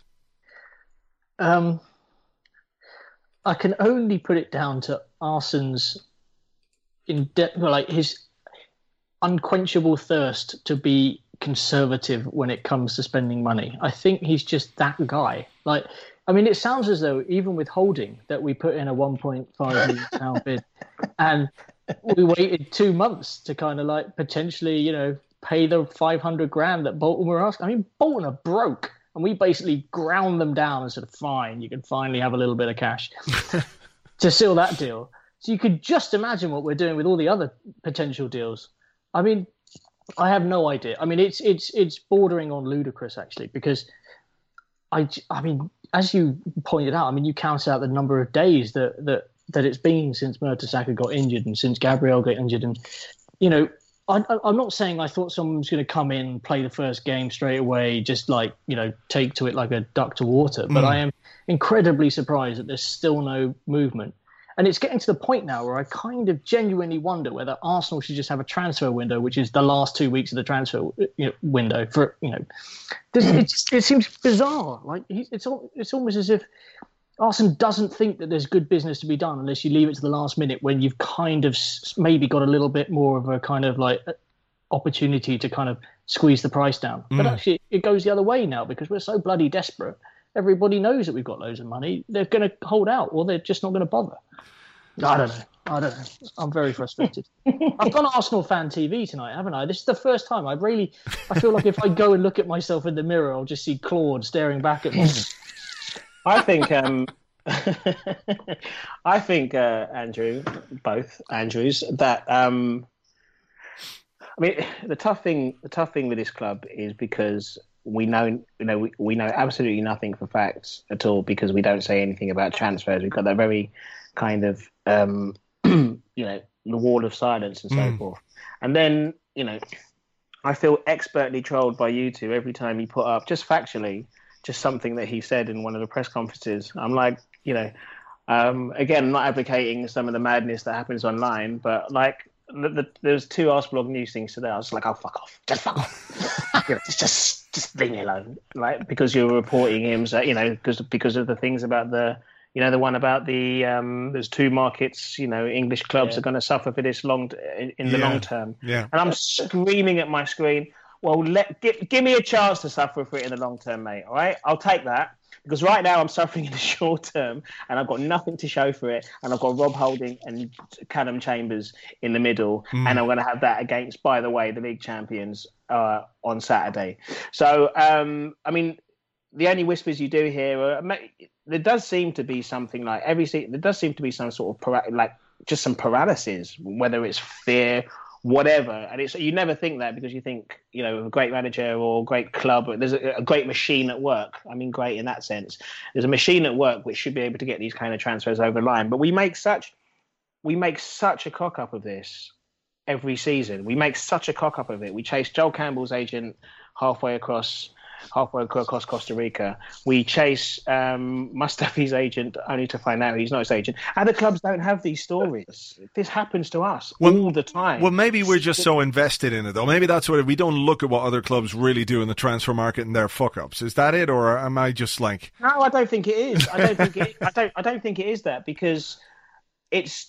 Um, I can only put it down to Arsene's in depth, like his unquenchable thirst to be conservative when it comes to spending money. I think he's just that guy. Like, I mean, it sounds as though even with Holding that we put in a one point five million pound bid, and we waited two months to kind of like potentially, you know, pay the five hundred grand that Bolton were asking. I mean, Bolton are broke, and we basically ground them down and said, fine, you can finally have a little bit of cash to seal that deal. So you could just imagine what we're doing with all the other potential deals. I mean, I have no idea. I mean, it's it's it's bordering on ludicrous, actually, because I, I mean, as you pointed out, I mean, you count out the number of days that that, that it's been since Mertesacker got injured and since Gabriel got injured. And, you know, I, I'm not saying I thought someone was going to come in, play the first game straight away, just like, you know, take to it like a duck to water. But mm. I am incredibly surprised that there's still no movement. And it's getting to the point now where I kind of genuinely wonder whether Arsenal should just have a transfer window, which is the last two weeks of the transfer you know, window. For you know, it just it seems bizarre. Like it's it's almost as if Arsenal doesn't think that there's good business to be done unless you leave it to the last minute when you've kind of maybe got a little bit more of a kind of like opportunity to kind of squeeze the price down. Mm. But actually, it goes the other way now because we're so bloody desperate. Everybody knows that we've got loads of money. They're going to hold out, or they're just not going to bother. I don't know. I don't know. I'm very frustrated. I've gone Arsenal Fan T V tonight, haven't I? This is the first time. I really, I feel like if I go and look at myself in the mirror, I'll just see Claude staring back at me. I think, um, I think, uh, Andrew, both Andrews, that um, I mean, the tough thing, the tough thing with this club is because we know, you know, we, we know absolutely nothing for facts at all because we don't say anything about transfers. We've got that very kind of, um, you know, the wall of silence and so Mm. forth. And then, you know, I feel expertly trolled by you two every time you put up, just factually, just something that he said in one of the press conferences. I'm like, you know, um, again, I'm not advocating some of the madness that happens online, but like, the, the, there's two Arseblog news things today. I was like, oh, fuck off. Just fuck off. You know, just, just, just leave me alone. Like, because you're reporting him, so, you know, because, because of the things about the, you know, the one about the, um, there's two markets, you know, English clubs Yeah. are going to suffer for this long, in, in the Yeah. long term. Yeah. And I'm screaming at my screen, well, let give, give me a chance to suffer for it in the long term, mate. All right? I'll take that. Because right now I'm suffering in the short term and I've got nothing to show for it. And I've got Rob Holding and Callum Chambers in the middle. Mm. And I'm going to have that against, by the way, the league champions uh, on Saturday. So, um, I mean, the only whispers you do hear, are, there does seem to be something like every se- there does seem to be some sort of para- like just some paralysis, whether it's fear, whatever. And it's you never think that because you think, you know, a great manager or great club, there's a, a great machine at work. I mean, great in that sense. There's a machine at work which should be able to get these kind of transfers over the line. But we make such we make such a cock up of this every season. We make such a cock up of it. We chase Joel Campbell's agent halfway across. halfway across Costa Rica. We chase um, Mustafi's agent only to find out he's not his agent. Other clubs don't have these stories. This happens to us Well- all the time. Well, maybe we're just so invested in it, though. Maybe that's what we don't look at what other clubs really do in the transfer market and their fuck ups. Is that it, or am I just like? No, I don't think it is. I don't think it. I don't. I don't think it is that because it's.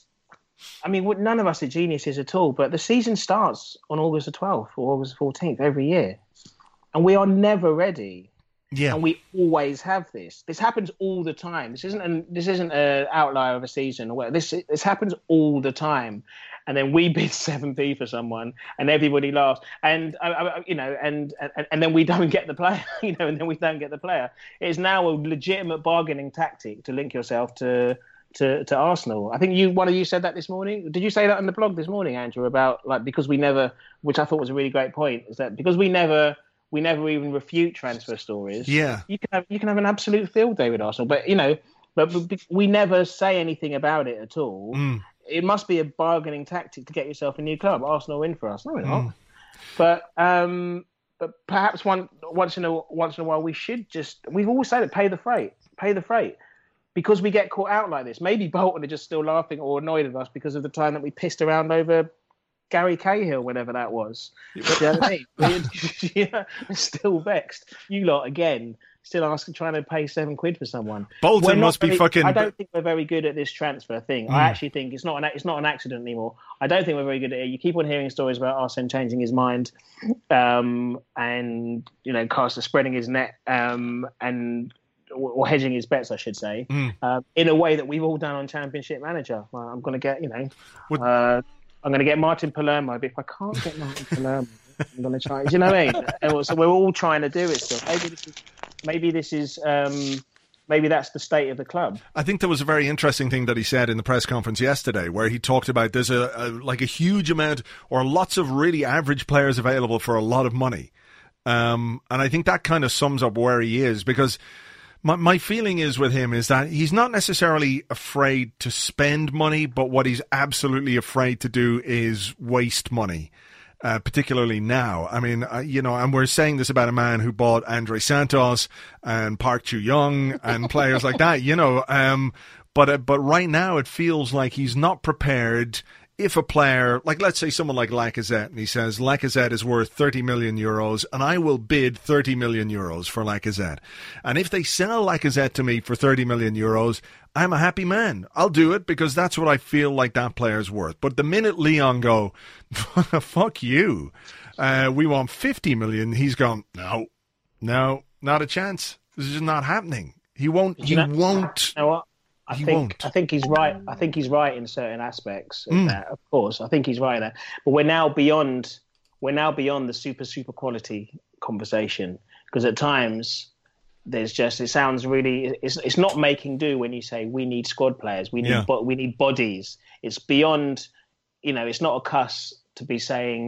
I mean, none of us are geniuses at all. But the season starts on August the twelfth or August the fourteenth every year, and we are never ready. Yeah. And we always have this. This happens all the time. This isn't an this isn't an outlier of a season or whatever. This this happens all the time. And then we bid seven p for someone, and everybody laughs. And I, I, you know, and, and and then we don't get the player. You know, and then we don't get the player. It's now a legitimate bargaining tactic to link yourself to to to Arsenal. I think you one of you said that this morning. Did you say that on the blog this morning, Andrew? About like because we never, which I thought was a really great point, is that because we never. We never even refute transfer stories. Yeah. You can have you can have an absolute field day with Arsenal, but you know, but, but we never say anything about it at all. Mm. It must be a bargaining tactic to get yourself a new club. Arsenal win for us, no, we're not. Mm. But um, but perhaps one once in a once in a while we should just. We've always said it: pay the freight, pay the freight, because we get caught out like this. Maybe Bolton are just still laughing or annoyed at us because of the time that we pissed around over Gary Cahill, whenever that was. You know what I mean? Yeah, still vexed. You lot again, still asking, trying to pay seven quid for someone. Bolton must be very, fucking. I don't think we're very good at this transfer thing. Mm. I actually think it's not an it's not an accident anymore. I don't think we're very good at it. You keep on hearing stories about Arsene changing his mind, um, and you know, Carster spreading his net, um, and or hedging his bets, I should say, Mm. uh, in a way that we've all done on Championship Manager. Well, I'm going to get, you know. Uh, I'm going to get Martin Palermo, but if I can't get Martin Palermo, I'm going to try. Do you know what I mean? So we're all trying to do it still. Maybe this is, maybe this is, um, maybe that's the state of the club. I think there was a very interesting thing that he said in the press conference yesterday, where he talked about there's a, a like a huge amount or lots of really average players available for a lot of money, um, and I think that kind of sums up where he is because. My my feeling is with him is that he's not necessarily afraid to spend money, but what he's absolutely afraid to do is waste money, uh, particularly now. I mean, uh, you know, and we're saying this about a man who bought Andre Santos and Park Chu-young and players like that, you know. Um, but uh, but right now it feels like he's not prepared. If a player, like let's say someone like Lacazette, and he says Lacazette is worth thirty million euros and I will bid thirty million euros for Lacazette. And if they sell Lacazette to me for thirty million euros, I'm a happy man. I'll do it because that's what I feel like that player's worth. But the minute Lyon go, fuck you, uh, we want fifty million, he's gone, no, no, not a chance. This is not happening. He won't, he you know, won't. You know what? I He think won't. I think he's right. I think he's right in certain aspects of Mm. that. Of course, I think he's right in that. But we're now beyond. We're now beyond the super super quality conversation because at times there's just it sounds really. It's it's not making do when you say we need squad players. We need Yeah. but we need bodies. It's beyond. You know, it's not a cuss to be saying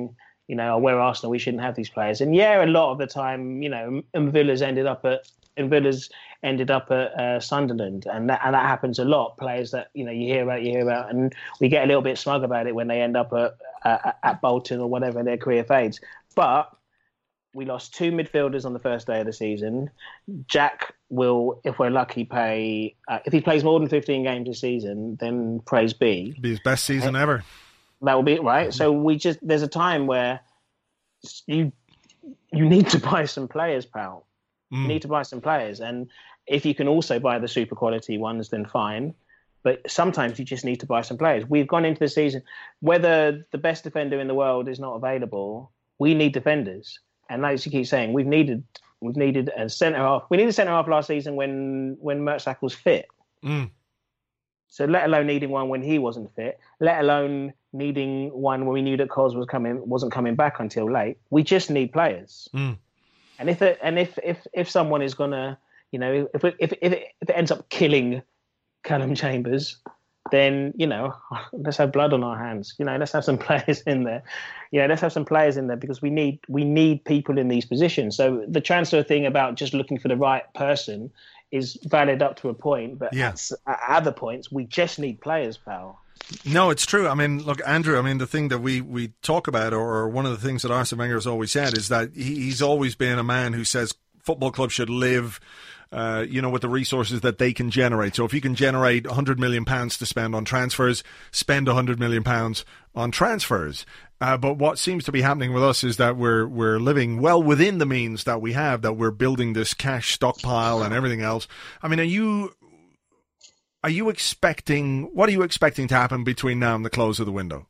you know, oh, we're Arsenal, we shouldn't have these players. And yeah, a lot of the time, you know, and Villa's ended up at and Villa's ended up at uh, Sunderland, and that and that happens a lot. Players that you know you hear about, you hear about, and we get a little bit smug about it when they end up at uh, at Bolton or whatever their career fades. But we lost two midfielders on the first day of the season. Jack will, if we're lucky, pay uh, if he plays more than fifteen games this season, then praise be. It'll be his best season and ever. That will be it, right? So we just there's a time where you you need to buy some players, pal. Mm. You need to buy some players, and if you can also buy the super quality ones, then fine. But sometimes you just need to buy some players. We've gone into the season, whether the best defender in the world is not available, we need defenders. And like you keep saying, we've needed we've needed a centre half. We needed a centre half last season when when Mertesacker was fit. Mm. So let alone needing one when he wasn't fit, let alone needing one when we knew that Cos was coming wasn't coming back until late. We just need players. Mm. And if it, and if, if if someone is gonna, you know, if it, if if it, if it ends up killing Callum Chambers, then you know, let's have blood on our hands. You know, let's have some players in there. Yeah, let's have some players in there because we need we need people in these positions. So the transfer thing about just looking for the right person is valid up to a point, but yeah. at, at other points we just need players, pal. No, it's true. I mean, look, Andrew, I mean, the thing that we, we talk about, or one of the things that Arsene Wenger has always said, is that he, he's always been a man who says football clubs should live, uh, you know, with the resources that they can generate. So if you can generate one hundred million pounds to spend on transfers, spend one hundred million pounds on transfers. Uh, but what seems to be happening with us is that we're we're living well within the means that we have, that we're building this cash stockpile and everything else. I mean, are you... Are you expecting, what are you expecting to happen between now and the close of the window?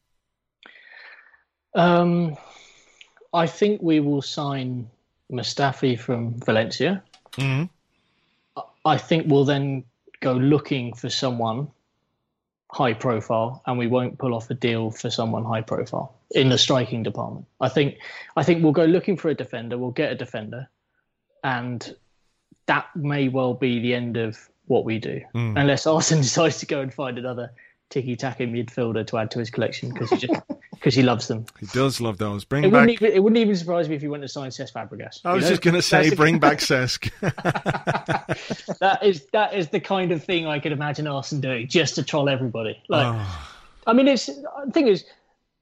Um, I think we will sign Mustafi from Valencia. Mm-hmm. I think we'll then go looking for someone high profile, and we won't pull off a deal for someone high profile in the striking department. I think, I think we'll go looking for a defender, we'll get a defender, and that may well be the end of what we do, mm. unless Arsene decides to go and find another ticky-tacky midfielder to add to his collection because he just because he loves them. He does love those. Bring it back. Wouldn't even, it wouldn't even surprise me if he went to sign Cesc Fabregas. I was know? just going to say, bring back Cesc. that is that is the kind of thing I could imagine Arsene doing just to troll everybody. Like, oh. I mean, it's the thing is,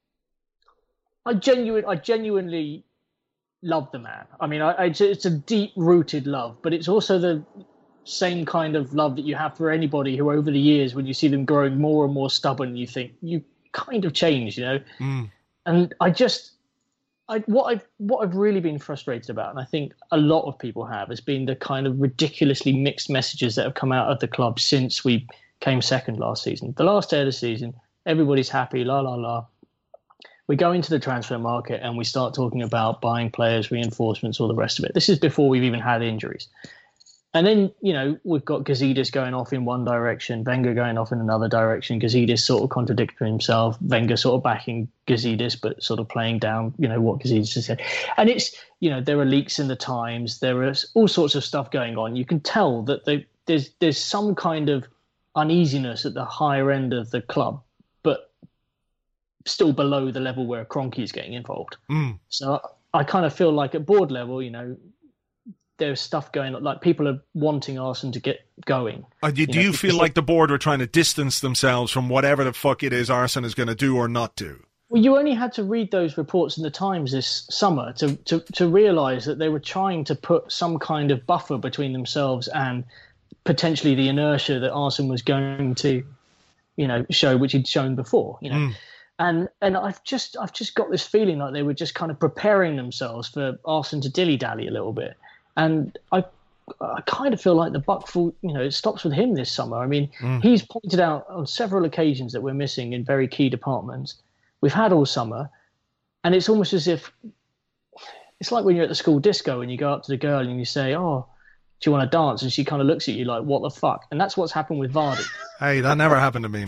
I genuine I genuinely love the man. I mean, I, I, it's a deep-rooted love, but it's also the same kind of love that you have for anybody who over the years, when you see them growing more and more stubborn, you think you kind of change, you know? Mm. And I just, I, what I've, what I've really been frustrated about, and I think a lot of people have, has been the kind of ridiculously mixed messages that have come out of the club since we came second last season. The last day of the season, everybody's happy, la, la, la. We go into the transfer market and we start talking about buying players, reinforcements, all the rest of it. This is before we've even had injuries. And then, you know, we've got Gazidis going off in one direction, Wenger going off in another direction, Gazidis sort of contradicting himself, Wenger sort of backing Gazidis, but sort of playing down, you know, what Gazidis has said. And it's, you know, there are leaks in the Times, there is all sorts of stuff going on. You can tell that they, there's there's some kind of uneasiness at the higher end of the club, but still below the level where Kroenke is getting involved. Mm. So I kind of feel like at board level, you know, there's stuff going on, like people are wanting Arsene to get going. Uh, do you, do know, you feel like the board are trying to distance themselves from whatever the fuck it is Arsene is going to do or not do? Well, you only had to read those reports in the Times this summer to, to, to realise that they were trying to put some kind of buffer between themselves and potentially the inertia that Arsene was going to, you know, show, which he'd shown before, you know. Mm. And and I've just I've just got this feeling like they were just kind of preparing themselves for Arsene to dilly-dally a little bit. And I I kind of feel like the buck, full, you know, it stops with him this summer. I mean, mm. he's pointed out on several occasions that we're missing in very key departments. We've had all summer, and it's almost as if it's like when you're at the school disco and you go up to the girl and you say, "Oh, do you want to dance?" And she kind of looks at you like, "What the fuck?" And that's what's happened with Vardy. Hey, that never happened to me, man.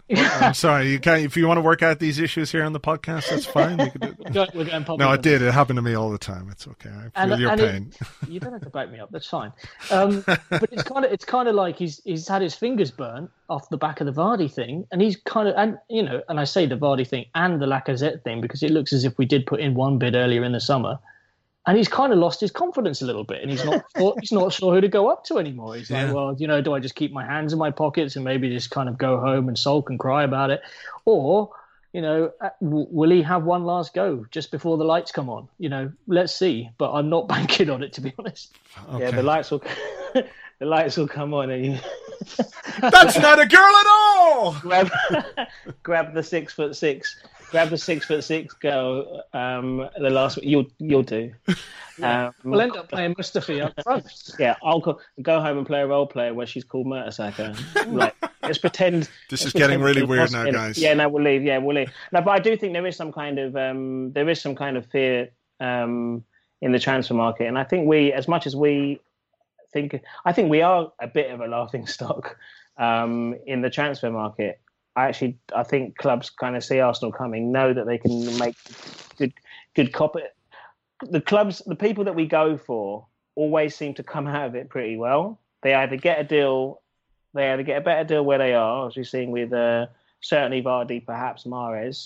I'm sorry. You can't. If you want to work out these issues here on the podcast, that's fine. You can do it. We're going no, it did. It happened to me all the time. It's okay. I feel and, your and pain. It, you don't have to back me up. That's fine. Um, but it's kind of it's kind of like he's he's had his fingers burnt off the back of the Vardy thing, and he's kind of and you know, and I say the Vardy thing and the Lacazette thing because it looks as if we did put in one bid earlier in the summer. And he's kind of lost his confidence a little bit, and he's not he's not sure who to go up to anymore. He's like, yeah. well, you know, do I just keep my hands in my pockets and maybe just kind of go home and sulk and cry about it, or, you know, w- will he have one last go just before the lights come on? You know, let's see. But I'm not banking on it, to be honest. Okay. Yeah, the lights will the lights will come on, and you... that's not a girl at all. Grab, grab the six foot six. Grab the six foot six girl. Um, the last you'll you'll do. Yeah. Um, we'll end up playing Mustafi up front. Yeah, I'll go, go home and play a role player where she's called Mertesacker. Like, let's pretend. This let's is getting really weird possible. now, guys. Yeah, no, we'll leave. Yeah, we'll leave. No, but I do think there is some kind of um, there is some kind of fear um, in the transfer market, and I think we, as much as we think, I think we are a bit of a laughing stock um, in the transfer market. I actually, I think clubs kind of see Arsenal coming, know that they can make good, good copy. The clubs, the people that we go for, always seem to come out of it pretty well. They either get a deal, they either get a better deal where they are, as we're seeing with uh, certainly Vardy, perhaps Mahrez.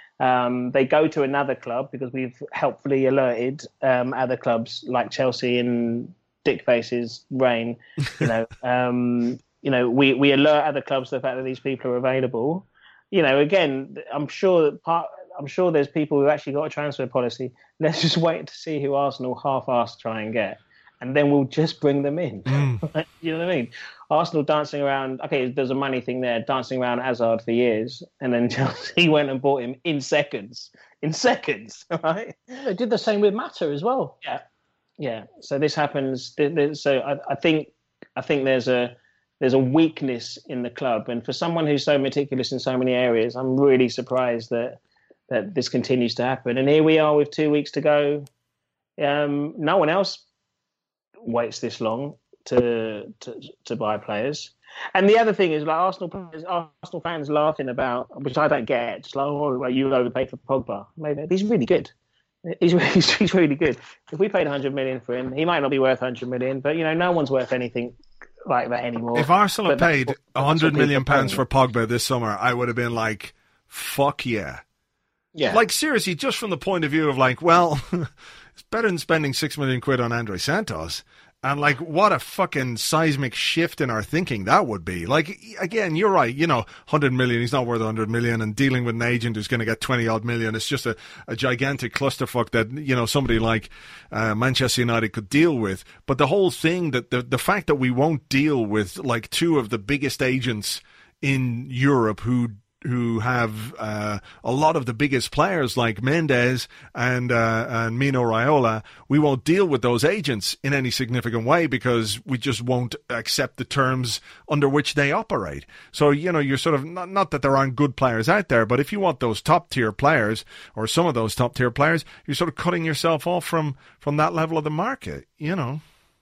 Um, they go to another club because we've helpfully alerted um, other clubs like Chelsea in Dickface's reign, you know. um, You know, we, we alert other clubs to the fact that these people are available. You know, again, I'm sure that part. I'm sure there's people who actually got a transfer policy. Let's just wait to see who Arsenal half-assed try and get, and then we'll just bring them in. Mm. You know what I mean? Arsenal dancing around. Okay, there's a money thing there, dancing around Hazard for years, and then Chelsea went and bought him in seconds. In seconds, right? Yeah, they did the same with Mata as well. Yeah, yeah. So this happens. So I, I think I think there's a. There's a weakness in the club, and for someone who's so meticulous in so many areas, I'm really surprised that that this continues to happen. And here we are with two weeks to go. Um, no one else waits this long to, to to buy players. And the other thing is, like Arsenal players, Arsenal fans laughing about, which I don't get. Just like, oh, well, you overpaid for Pogba. Maybe he's really good. He's he's, he's really good. If we paid one hundred million for him, he might not be worth one hundred million, but you know, no one's worth anything like that anymore. If Arsenal had paid a hundred million pounds for Pogba this summer, I would have been like, "Fuck yeah!" Yeah. Like seriously, just from the point of view of like, well, it's better than spending six million quid on Andre Santos. And like, what a fucking seismic shift in our thinking that would be. Like, again, you're right. You know, one hundred million, he's not worth one hundred million, and dealing with an agent who's going to get twenty odd million. It's just a, a gigantic clusterfuck that, you know, somebody like uh, Manchester United could deal with. But the whole thing, that the, the fact that we won't deal with like two of the biggest agents in Europe who who have uh, a lot of the biggest players like Mendes and uh, and Mino Raiola, we won't deal with those agents in any significant way because we just won't accept the terms under which they operate. So, you know, you're sort of, not, not that there aren't good players out there, but if you want those top-tier players, or some of those top-tier players, you're sort of cutting yourself off from, from that level of the market, you know.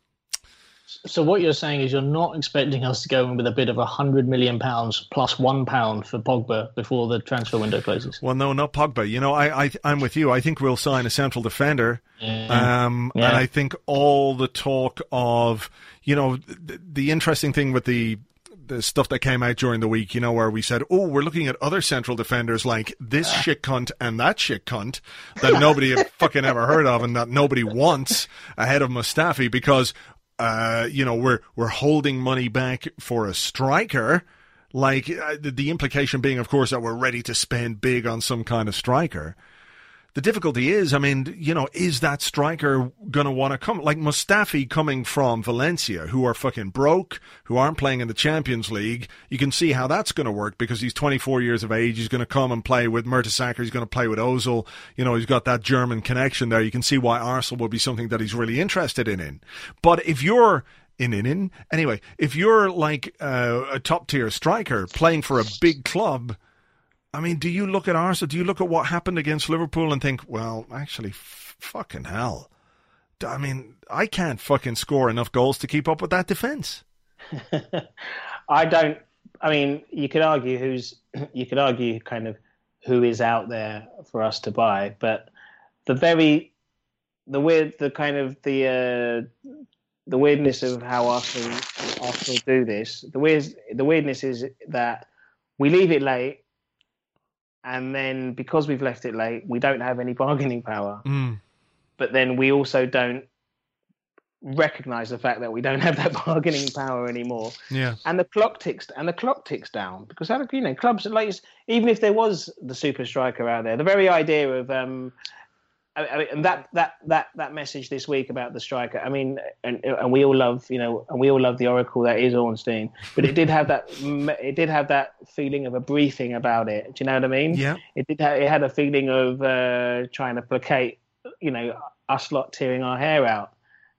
So what you're saying is you're not expecting us to go in with a bid of one hundred million pounds plus one pound for Pogba before the transfer window closes? Well, no, not Pogba. You know, I, I, I'm with you. I think we'll sign a central defender. Yeah. Um, yeah. And I think all the talk of, you know, the, the interesting thing with the the stuff that came out during the week, you know, where we said, oh, we're looking at other central defenders like this shit cunt and that shit cunt that nobody had fucking ever heard of and that nobody wants ahead of Mustafi because... Uh, you know, we're we're holding money back for a striker, like uh, the, the implication being, of course, that we're ready to spend big on some kind of striker. The difficulty is, I mean, you know, is that striker going to want to come? Like Mustafi coming from Valencia, who are fucking broke, who aren't playing in the Champions League. You can see how that's going to work because he's twenty-four years of age. He's going to come and play with Mertesacker. He's going to play with Ozil. You know, he's got that German connection there. You can see why Arsenal will be something that he's really interested in. in. But if you're in, in, in, anyway, if you're like uh, a top-tier striker playing for a big club, I mean, do you look at Arsenal, do you look at what happened against Liverpool and think, well, actually, f- fucking hell. I mean, I can't fucking score enough goals to keep up with that defence. I don't I mean, you could argue who's, you could argue kind of who is out there for us to buy, but the very, the weird, the kind of the uh, the weirdness of how Arsenal Arsenal do this. The weird, the weirdness is that we leave it late, and then because we've left it late, we don't have any bargaining power. Mm. But then we also don't recognize the fact that we don't have that bargaining power anymore. Yeah. And the clock ticks and the clock ticks down because you know clubs like even if there was the super striker out there, the very idea of um I mean, and that that that that message this week about the striker. I mean, and and we all love you know, and we all love the oracle that is Ornstein. But it did have that it did have that feeling of a briefing about it. Do you know what I mean? Yeah. It did. Have, it had a feeling of uh, trying to placate, you know, us lot tearing our hair out.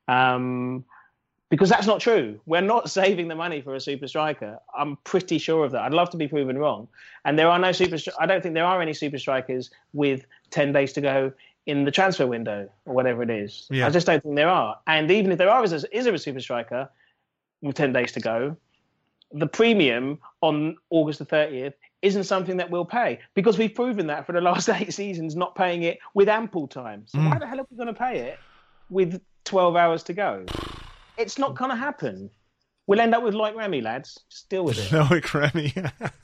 Um, because that's not true. We're not saving the money for a super striker. I'm pretty sure of that. I'd love to be proven wrong. And there are no super. I don't think there are any super strikers with ten days to go in the transfer window or whatever it is. Yeah. I just don't think there are. And even if there are, is, is there a super striker with ten days to go? The premium on August the thirtieth isn't something that we'll pay because we've proven that for the last eight seasons, not paying it with ample time. So mm. why the hell are we going to pay it with twelve hours to go? It's not going to happen. We'll end up with Loic Remy, lads. Just deal with it. Loic Remy.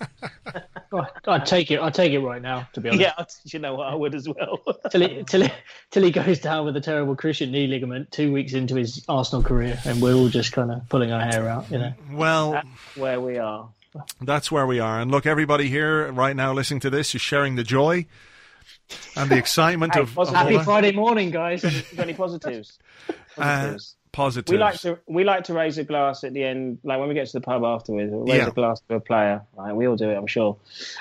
God, I'd take it. I'd take it right now, to be honest. Yeah, you know what? I would as well. till, he, till, he, till he goes down with a terrible cruciate knee ligament two weeks into his Arsenal career, and we're all just kind of pulling our hair out, you know. Well, that's where we are. That's where we are. And look, everybody here right now listening to this is sharing the joy and the excitement hey, of, of happy Friday morning, guys. Any positives? Positives. Uh, positives. We like to we like to raise a glass at the end, like when we get to the pub afterwards. We'll raise yeah. a glass to a player. Right? We all do it, I'm sure.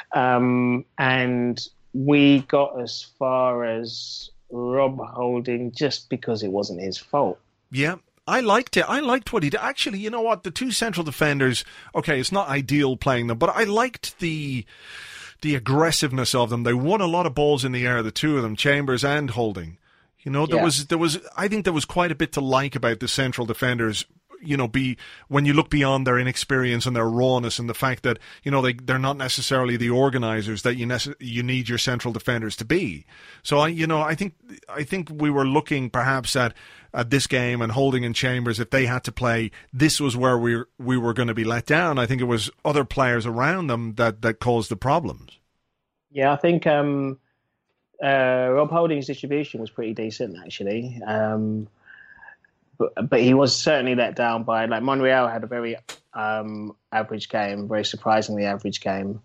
Um, and we got as far as Rob Holding just because it wasn't his fault. Yeah. I liked it. I liked what he did. Actually, you know what? The two central defenders, okay, it's not ideal playing them, but I liked the the aggressiveness of them. They won a lot of balls in the air, the two of them, Chambers and Holding. You know, there yeah. was there was I think there was quite a bit to like about the central defenders. You know, be when you look beyond their inexperience and their rawness and the fact that, you know, they they're not necessarily the organizers that you nece- you need your central defenders to be. So I you know, I think I think we were looking perhaps at at this game and Holding and Chambers, if they had to play, this was where we we were going to be let down. I think it was other players around them that, that caused the problems. Yeah, I think um, uh, Rob Holding's distribution was pretty decent, actually. Um, but, but he was certainly let down by, like, Monreal had a very um, average game, very surprisingly average game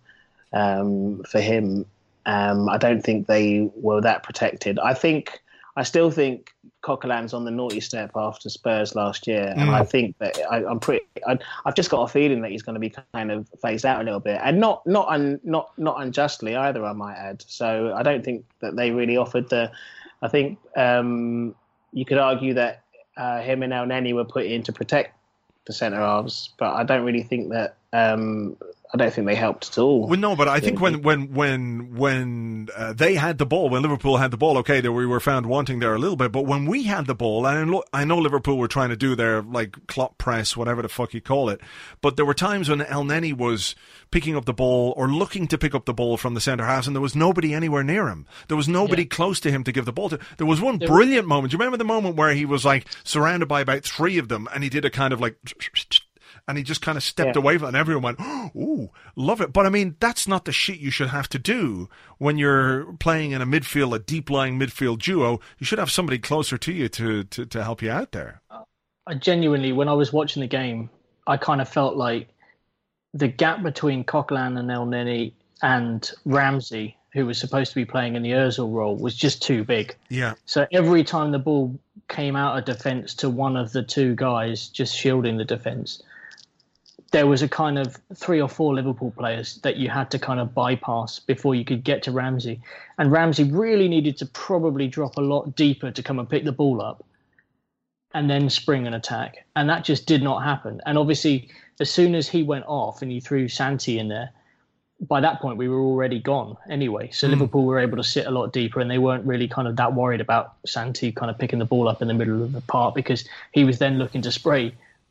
um, for him. Um, I don't think they were that protected. I think, I still think Coquelin's on the naughty step after Spurs last year, and mm. I think that I, I'm pretty. I, I've just got a feeling that he's going to be kind of phased out a little bit, and not not un, not not unjustly either, I might add. So I don't think that they really offered the. I think um, you could argue that uh, him and El Neni were put in to protect the centre halves, but I don't really think that. Um, I don't think they helped at all. Well, no, but I think when when when when uh, they had the ball, when Liverpool had the ball, okay, that we were found wanting there a little bit. But when we had the ball, and I know Liverpool were trying to do their like clock press, whatever the fuck you call it, but there were times when El Neni was picking up the ball or looking to pick up the ball from the centre halves, and there was nobody anywhere near him. There was nobody yeah. close to him to give the ball to. There was one there brilliant was- moment. Do you remember the moment where he was like surrounded by about three of them, and he did a kind of like. And he just kind of stepped yeah. away from it, and everyone went, ooh, love it. But, I mean, that's not the shit you should have to do when you're playing in a midfield, a deep-lying midfield duo. You should have somebody closer to you to, to, to help you out there. I genuinely, when I was watching the game, I kind of felt like the gap between Coquelin and El Neni and Ramsey, who was supposed to be playing in the Ozil role, was just too big. Yeah. So every time the ball came out of defence to one of the two guys just shielding the defence, there was a kind of three or four Liverpool players that you had to kind of bypass before you could get to Ramsey. And Ramsey really needed to probably drop a lot deeper to come and pick the ball up and then spring an attack. And that just did not happen. And obviously, as soon as he went off and you threw Santi in there, by that point, we were already gone anyway. So mm. Liverpool were able to sit a lot deeper, and they weren't really kind of that worried about Santi kind of picking the ball up in the middle of the park, because he was then looking to spray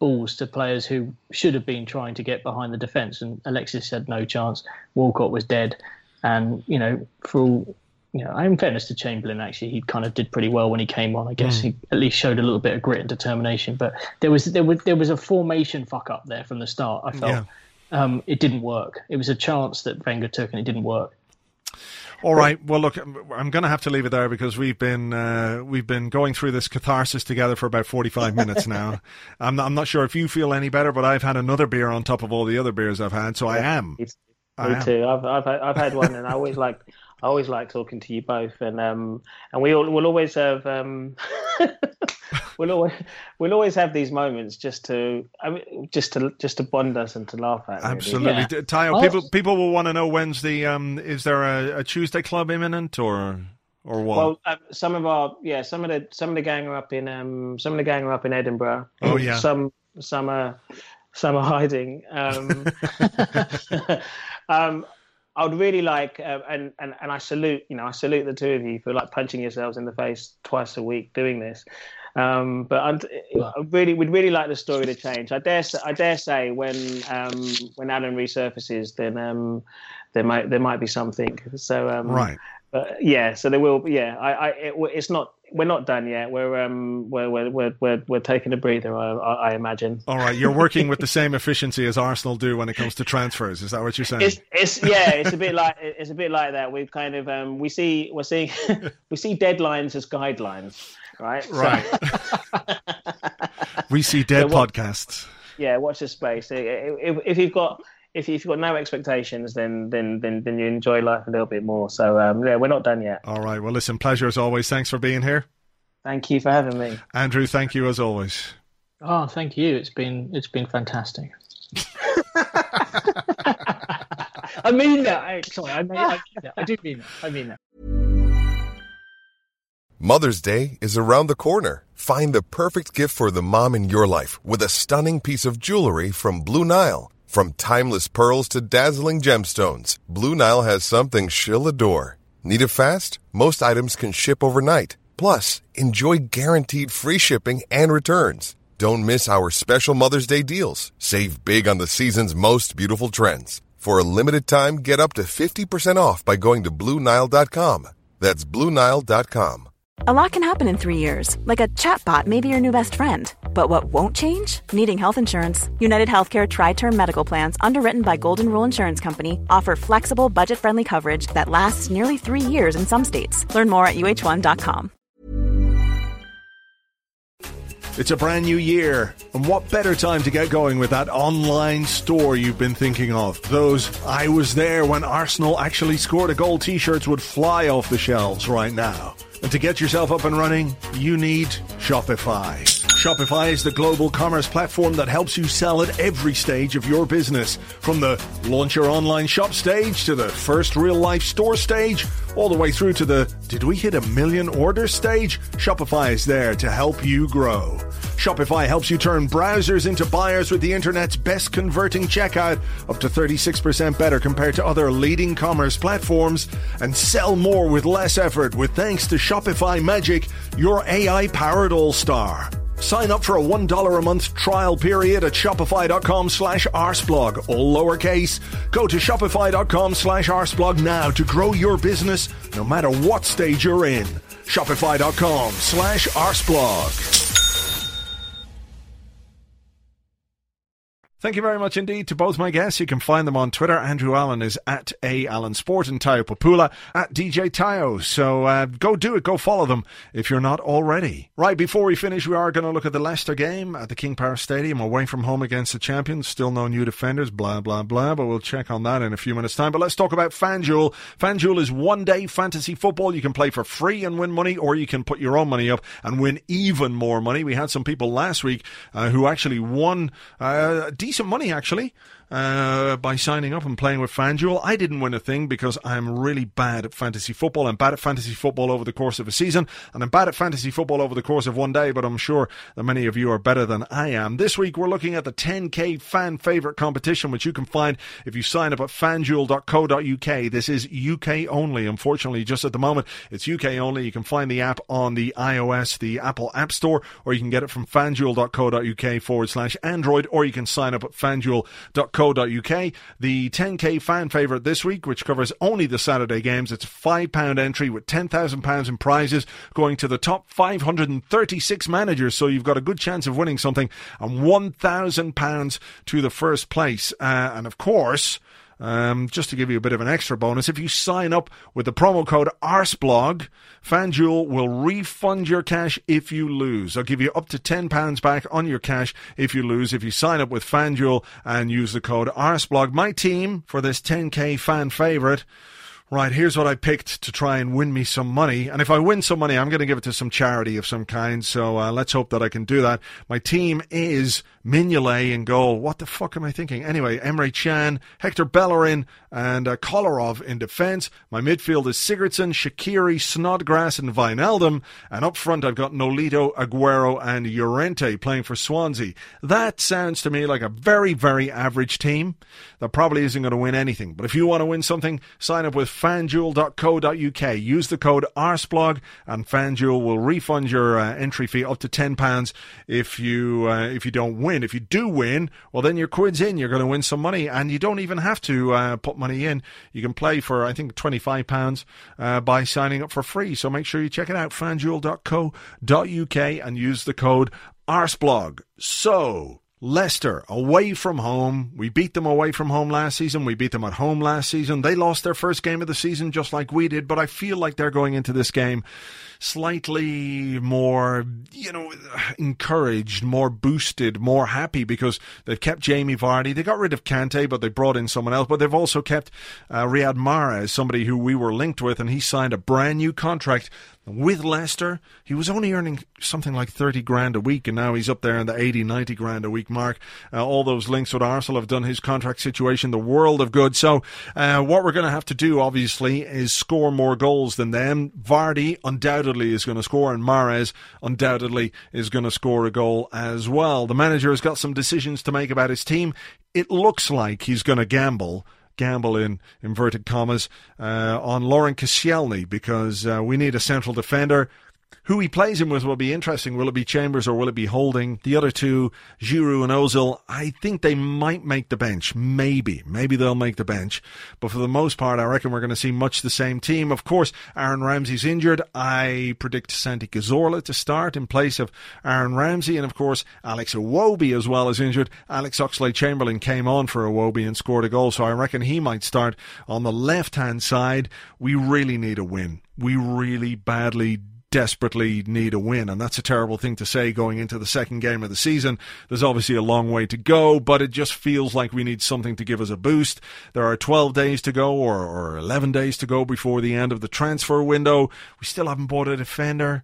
balls to players who should have been trying to get behind the defence, and Alexis had no chance. Walcott was dead, and you know, for all, you know, in fairness to Chamberlain, actually, he kind of did pretty well when he came on. I guess mm. he at least showed a little bit of grit and determination. But there was there was there was a formation fuck up there from the start. I felt. Yeah. Um, it didn't work. It was a chance that Wenger took, and it didn't work. All right. Well, look, I'm going to have to leave it there because we've been uh, we've been going through this catharsis together for about forty-five minutes now. I'm not, I'm not sure if you feel any better, but I've had another beer on top of all the other beers I've had, so I am. Me I am. too. I've I've had, I've had one, and I always like I always like talking to you both, and um and we all will always have um. We'll always we'll always have these moments just to I mean, just to just to bond us and to laugh at. Really. Absolutely, yeah. Tayo. Well, people people will want to know when's the um is there a, a Tuesday club imminent or or what? Well, um, some of our yeah some of the some of the gang are up in um some of the gang are up in Edinburgh. Oh yeah. Some some are some are hiding. Um, um I would really like, uh, and, and, and I salute, you know, I salute the two of you for like punching yourselves in the face twice a week doing this. Um, but I'm, I really, we'd really like the story to change. I dare, I dare say when, um, when Alan resurfaces, then um, there might, there might be something. So um, right, but yeah. So there will be. Yeah, I, I, it, it's not. We're not done yet. We're um, we're we're we're we're taking a breather. I, I imagine. All right, you're working with the same efficiency as Arsenal do when it comes to transfers. Is that what you're saying? It's, it's yeah. It's a bit like it's a bit like that. We've kind of um, we see we're seeing we see deadlines as guidelines, right? Right. So, we see dead so what, podcasts. Yeah, watch this space. If, if you've got. If you've got no expectations, then then then then you enjoy life a little bit more. So um, yeah, we're not done yet. All right. Well, listen, pleasure as always. Thanks for being here. Thank you for having me, Andrew. Thank you as always. Oh, thank you. It's been it's been fantastic. I mean that. I, sorry, I mean, I mean that. I do mean that. I mean that. Mother's Day is around the corner. Find the perfect gift for the mom in your life with a stunning piece of jewelry from Blue Nile. From timeless pearls to dazzling gemstones, Blue Nile has something she'll adore. Need it fast? Most items can ship overnight. Plus, enjoy guaranteed free shipping and returns. Don't miss our special Mother's Day deals. Save big on the season's most beautiful trends. For a limited time, get up to fifty percent off by going to Blue Nile dot com. That's Blue Nile dot com. A lot can happen in three years, like a chatbot may be your new best friend. But what won't change? Needing health insurance. United Healthcare Tri-Term Medical Plans, underwritten by Golden Rule Insurance Company, offer flexible, budget-friendly coverage that lasts nearly three years in some states. Learn more at U H one dot com. It's a brand new year, and what better time to get going with that online store you've been thinking of? Those I was there when Arsenal actually scored a goal t-shirts would fly off the shelves right now. And to get yourself up and running, you need Shopify. Shopify is the global commerce platform that helps you sell at every stage of your business. From the launch your online shop stage to the first real-life store stage, all the way through to the did we hit a million orders stage? Shopify is there to help you grow. Shopify helps you turn browsers into buyers with the internet's best converting checkout, up to thirty-six percent better compared to other leading commerce platforms, and sell more with less effort with thanks to Shopify Magic, your A I-powered all-star. Sign up for a one dollar a month trial period at shopify.com slash arseblog, all lowercase. Go to shopify.com slash arseblog now to grow your business no matter what stage you're in. Shopify.com slash arseblog. Thank you very much indeed to both my guests. You can find them on Twitter. Andrew Allen is at A Allen Sport and Tayo Popula at D J Tayo. So uh, go do it. Go follow them if you're not already. Right, before we finish, we are going to look at the Leicester game at the King Power Stadium, away from home against the champions. Still no new defenders, blah, blah, blah, but we'll check on that in a few minutes' time. But let's talk about FanDuel. FanDuel is one-day fantasy football. You can play for free and win money, or you can put your own money up and win even more money. We had some people last week uh, who actually won uh, decent money, actually. uh, by signing up and playing with FanDuel. I didn't win a thing because I'm really bad at fantasy football. I'm bad at fantasy football over the course of a season, and I'm bad at fantasy football over the course of one day, but I'm sure that many of you are better than I am. This week we're looking at the ten K fan favourite competition, which you can find if you sign up at fan duel dot co dot U K. This is U K only, unfortunately, just at the moment. It's U K only. You can find the app on the iOS, the Apple App Store, or you can get it from fan duel dot co dot U K forward slash Android, or you can sign up at fan duel dot co dot U K. The ten K fan favourite this week, which covers only the Saturday games, it's a five pound entry with ten thousand pounds in prizes going to the top five hundred thirty-six managers, so you've got a good chance of winning something, and one thousand pounds to the first place. Uh, and of course, Um, just to give you a bit of an extra bonus, if you sign up with the promo code ARSEBLOG, FanDuel will refund your cash if you lose. I'll give you up to ten pounds back on your cash if you lose, if you sign up with FanDuel and use the code ARSEBLOG. My team for this ten K fan favourite. Right, here's what I picked to try and win me some money. And if I win some money, I'm going to give it to some charity of some kind. So uh, let's hope that I can do that. My team is Mignolet in goal. What the fuck am I thinking? Anyway, Emre Can, Hector Bellerin, and uh, Kolarov in defence. My midfield is Sigurdsson, Shaqiri, Snodgrass, and Wijnaldum. And up front, I've got Nolito, Aguero, and Llorente playing for Swansea. That sounds to me like a very, very average team that probably isn't going to win anything. But if you want to win something, sign up with fan duel dot co dot U K. Use the code ARSEBLOG, and FanDuel will refund your uh, entry fee up to ten pounds if you uh, if you don't win. If you do win, well, then your quid's in. You're going to win some money, and you don't even have to uh, put money in. You can play for, I think, twenty-five pounds uh, by signing up for free. So make sure you check it out, fan duel dot co dot U K, and use the code ARSEBLOG. So, Leicester, away from home. We beat them away from home last season. We beat them at home last season. They lost their first game of the season just like we did, but I feel like they're going into this game slightly more, you know, encouraged, more boosted, more happy because they've kept Jamie Vardy. They got rid of Kante, but they brought in someone else. But they've also kept uh, Riyad Mahrez, somebody who we were linked with, and he signed a brand new contract with Leicester. He was only earning something like thirty grand a week, and now he's up there in the eighty, ninety grand a week mark. Uh, all those links with Arsenal have done his contract situation the world of good. So uh, what we're going to have to do, obviously, is score more goals than them. Vardy undoubtedly is going to score, and Mahrez undoubtedly is going to score a goal as well. The manager has got some decisions to make about his team. It looks like he's going to gamble gamble in inverted commas uh, on Laurent Koscielny, because uh, we need a central defender. Who he plays him with will be interesting. Will it be Chambers or will it be Holding? The other two, Giroud and Ozil, I think they might make the bench. Maybe. Maybe they'll make the bench. But for the most part, I reckon we're going to see much the same team. Of course, Aaron Ramsey's injured. I predict Santi Cazorla to start in place of Aaron Ramsey. And of course, Alex Iwobi as well is injured. Alex Oxlade-Chamberlain came on for Iwobi and scored a goal, so I reckon he might start on the left-hand side. We really need a win. We really badly desperately need a win, and that's a terrible thing to say going into the second game of the season. There's obviously a long way to go, but it just feels like we need something to give us a boost. There are twelve days to go, or, or eleven days to go before the end of the transfer window. We still haven't bought a defender.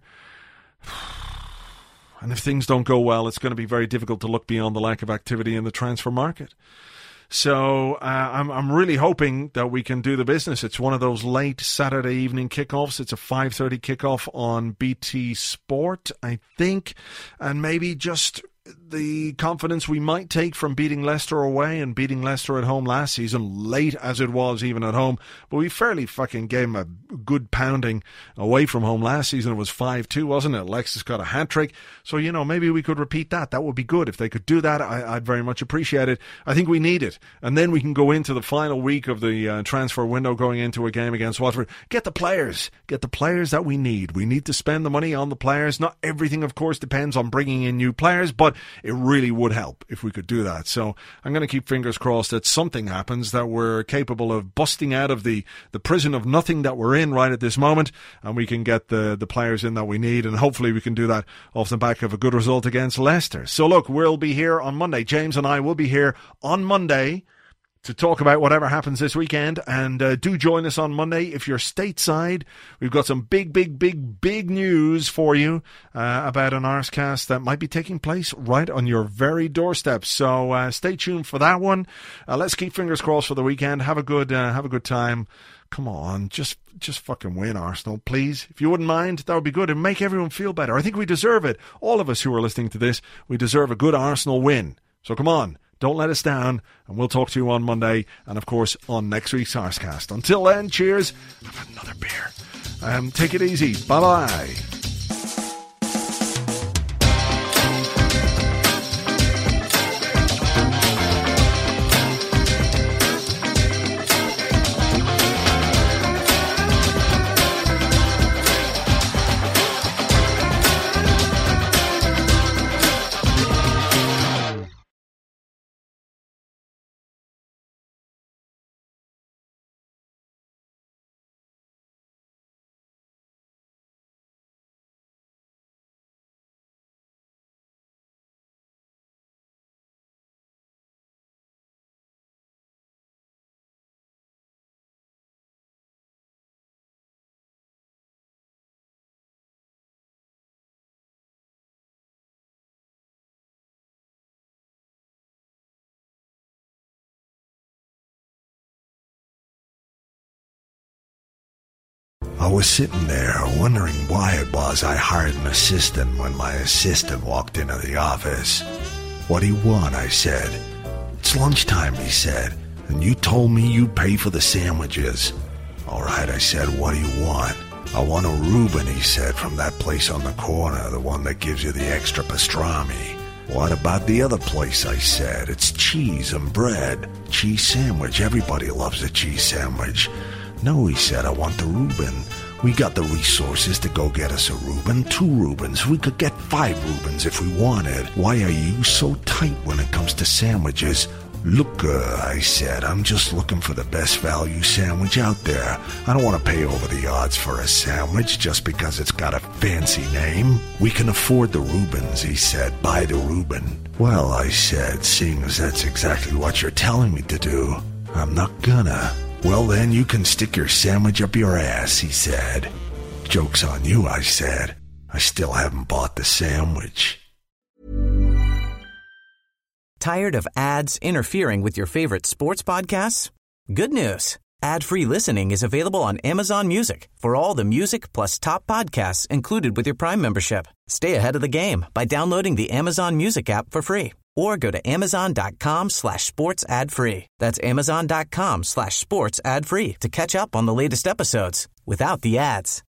And if things don't go well, it's going to be very difficult to look beyond the lack of activity in the transfer market. So uh, I'm I'm really hoping that we can do the business. It's one of those late Saturday evening kickoffs. It's a five thirty kickoff on B T Sport, I think, and maybe just the confidence we might take from beating Leicester away and beating Leicester at home last season, late as it was even at home. But we fairly fucking gave them a good pounding away from home last season. It was five two, wasn't it? Alexis got a hat-trick. So, you know, maybe we could repeat that. That would be good. If they could do that, I, I'd very much appreciate it. I think we need it. And then we can go into the final week of the uh, transfer window, going into a game against Watford. Get the players. Get the players that we need. We need to spend the money on the players. Not everything, of course, depends on bringing in new players, but it really would help if we could do that. So I'm going to keep fingers crossed that something happens, that we're capable of busting out of the, the prison of nothing that we're in right at this moment, and we can get the, the players in that we need, and hopefully we can do that off the back of a good result against Leicester. So look, we'll be here on Monday. James and I will be here on Monday to talk about whatever happens this weekend. And uh, do join us on Monday if you're stateside. We've got some big, big, big, big news for you uh, about an Arsecast that might be taking place right on your very doorstep. So uh, stay tuned for that one. Uh, let's keep fingers crossed for the weekend. Have a good, uh, have a good time. Come on, just just fucking win, Arsenal, please. If you wouldn't mind, that would be good. It'd make everyone feel better. I think we deserve it. All of us who are listening to this, we deserve a good Arsenal win. So come on, don't let us down, and we'll talk to you on Monday, and of course on next week's Arsecast. Until then, cheers. I've had another beer. Um, take it easy. Bye-bye. I was sitting there wondering why it was I hired an assistant when my assistant walked into the office. "What do you want?" I said. "It's lunchtime," he said, "and you told me you'd pay for the sandwiches." "All right," I said, "what do you want?" "I want a Reuben," he said, "from that place on the corner, the one that gives you the extra pastrami." "What about the other place?" I said. "It's cheese and bread. Cheese sandwich. Everybody loves a cheese sandwich." "No," he said, "I want the Reuben. We got the resources to go get us a Reuben, two Reubens. We could get five Reubens if we wanted. Why are you so tight when it comes to sandwiches?" "Look, uh, I said, I'm just looking for the best value sandwich out there. I don't want to pay over the odds for a sandwich just because it's got a fancy name. We can afford the Reubens," he said. "Buy the Reuben." "Well," I said, "seeing as that's exactly what you're telling me to do, I'm not gonna." "Well, then you can stick your sandwich up your ass," he said. "Joke's on you," I said. "I still haven't bought the sandwich." Tired of ads interfering with your favorite sports podcasts? Good news. Ad-free listening is available on Amazon Music for all the music plus top podcasts included with your Prime membership. Stay ahead of the game by downloading the Amazon Music app for free or go to amazon.com slash sports ad free. That's amazon.com slash sports ad free to catch up on the latest episodes without the ads.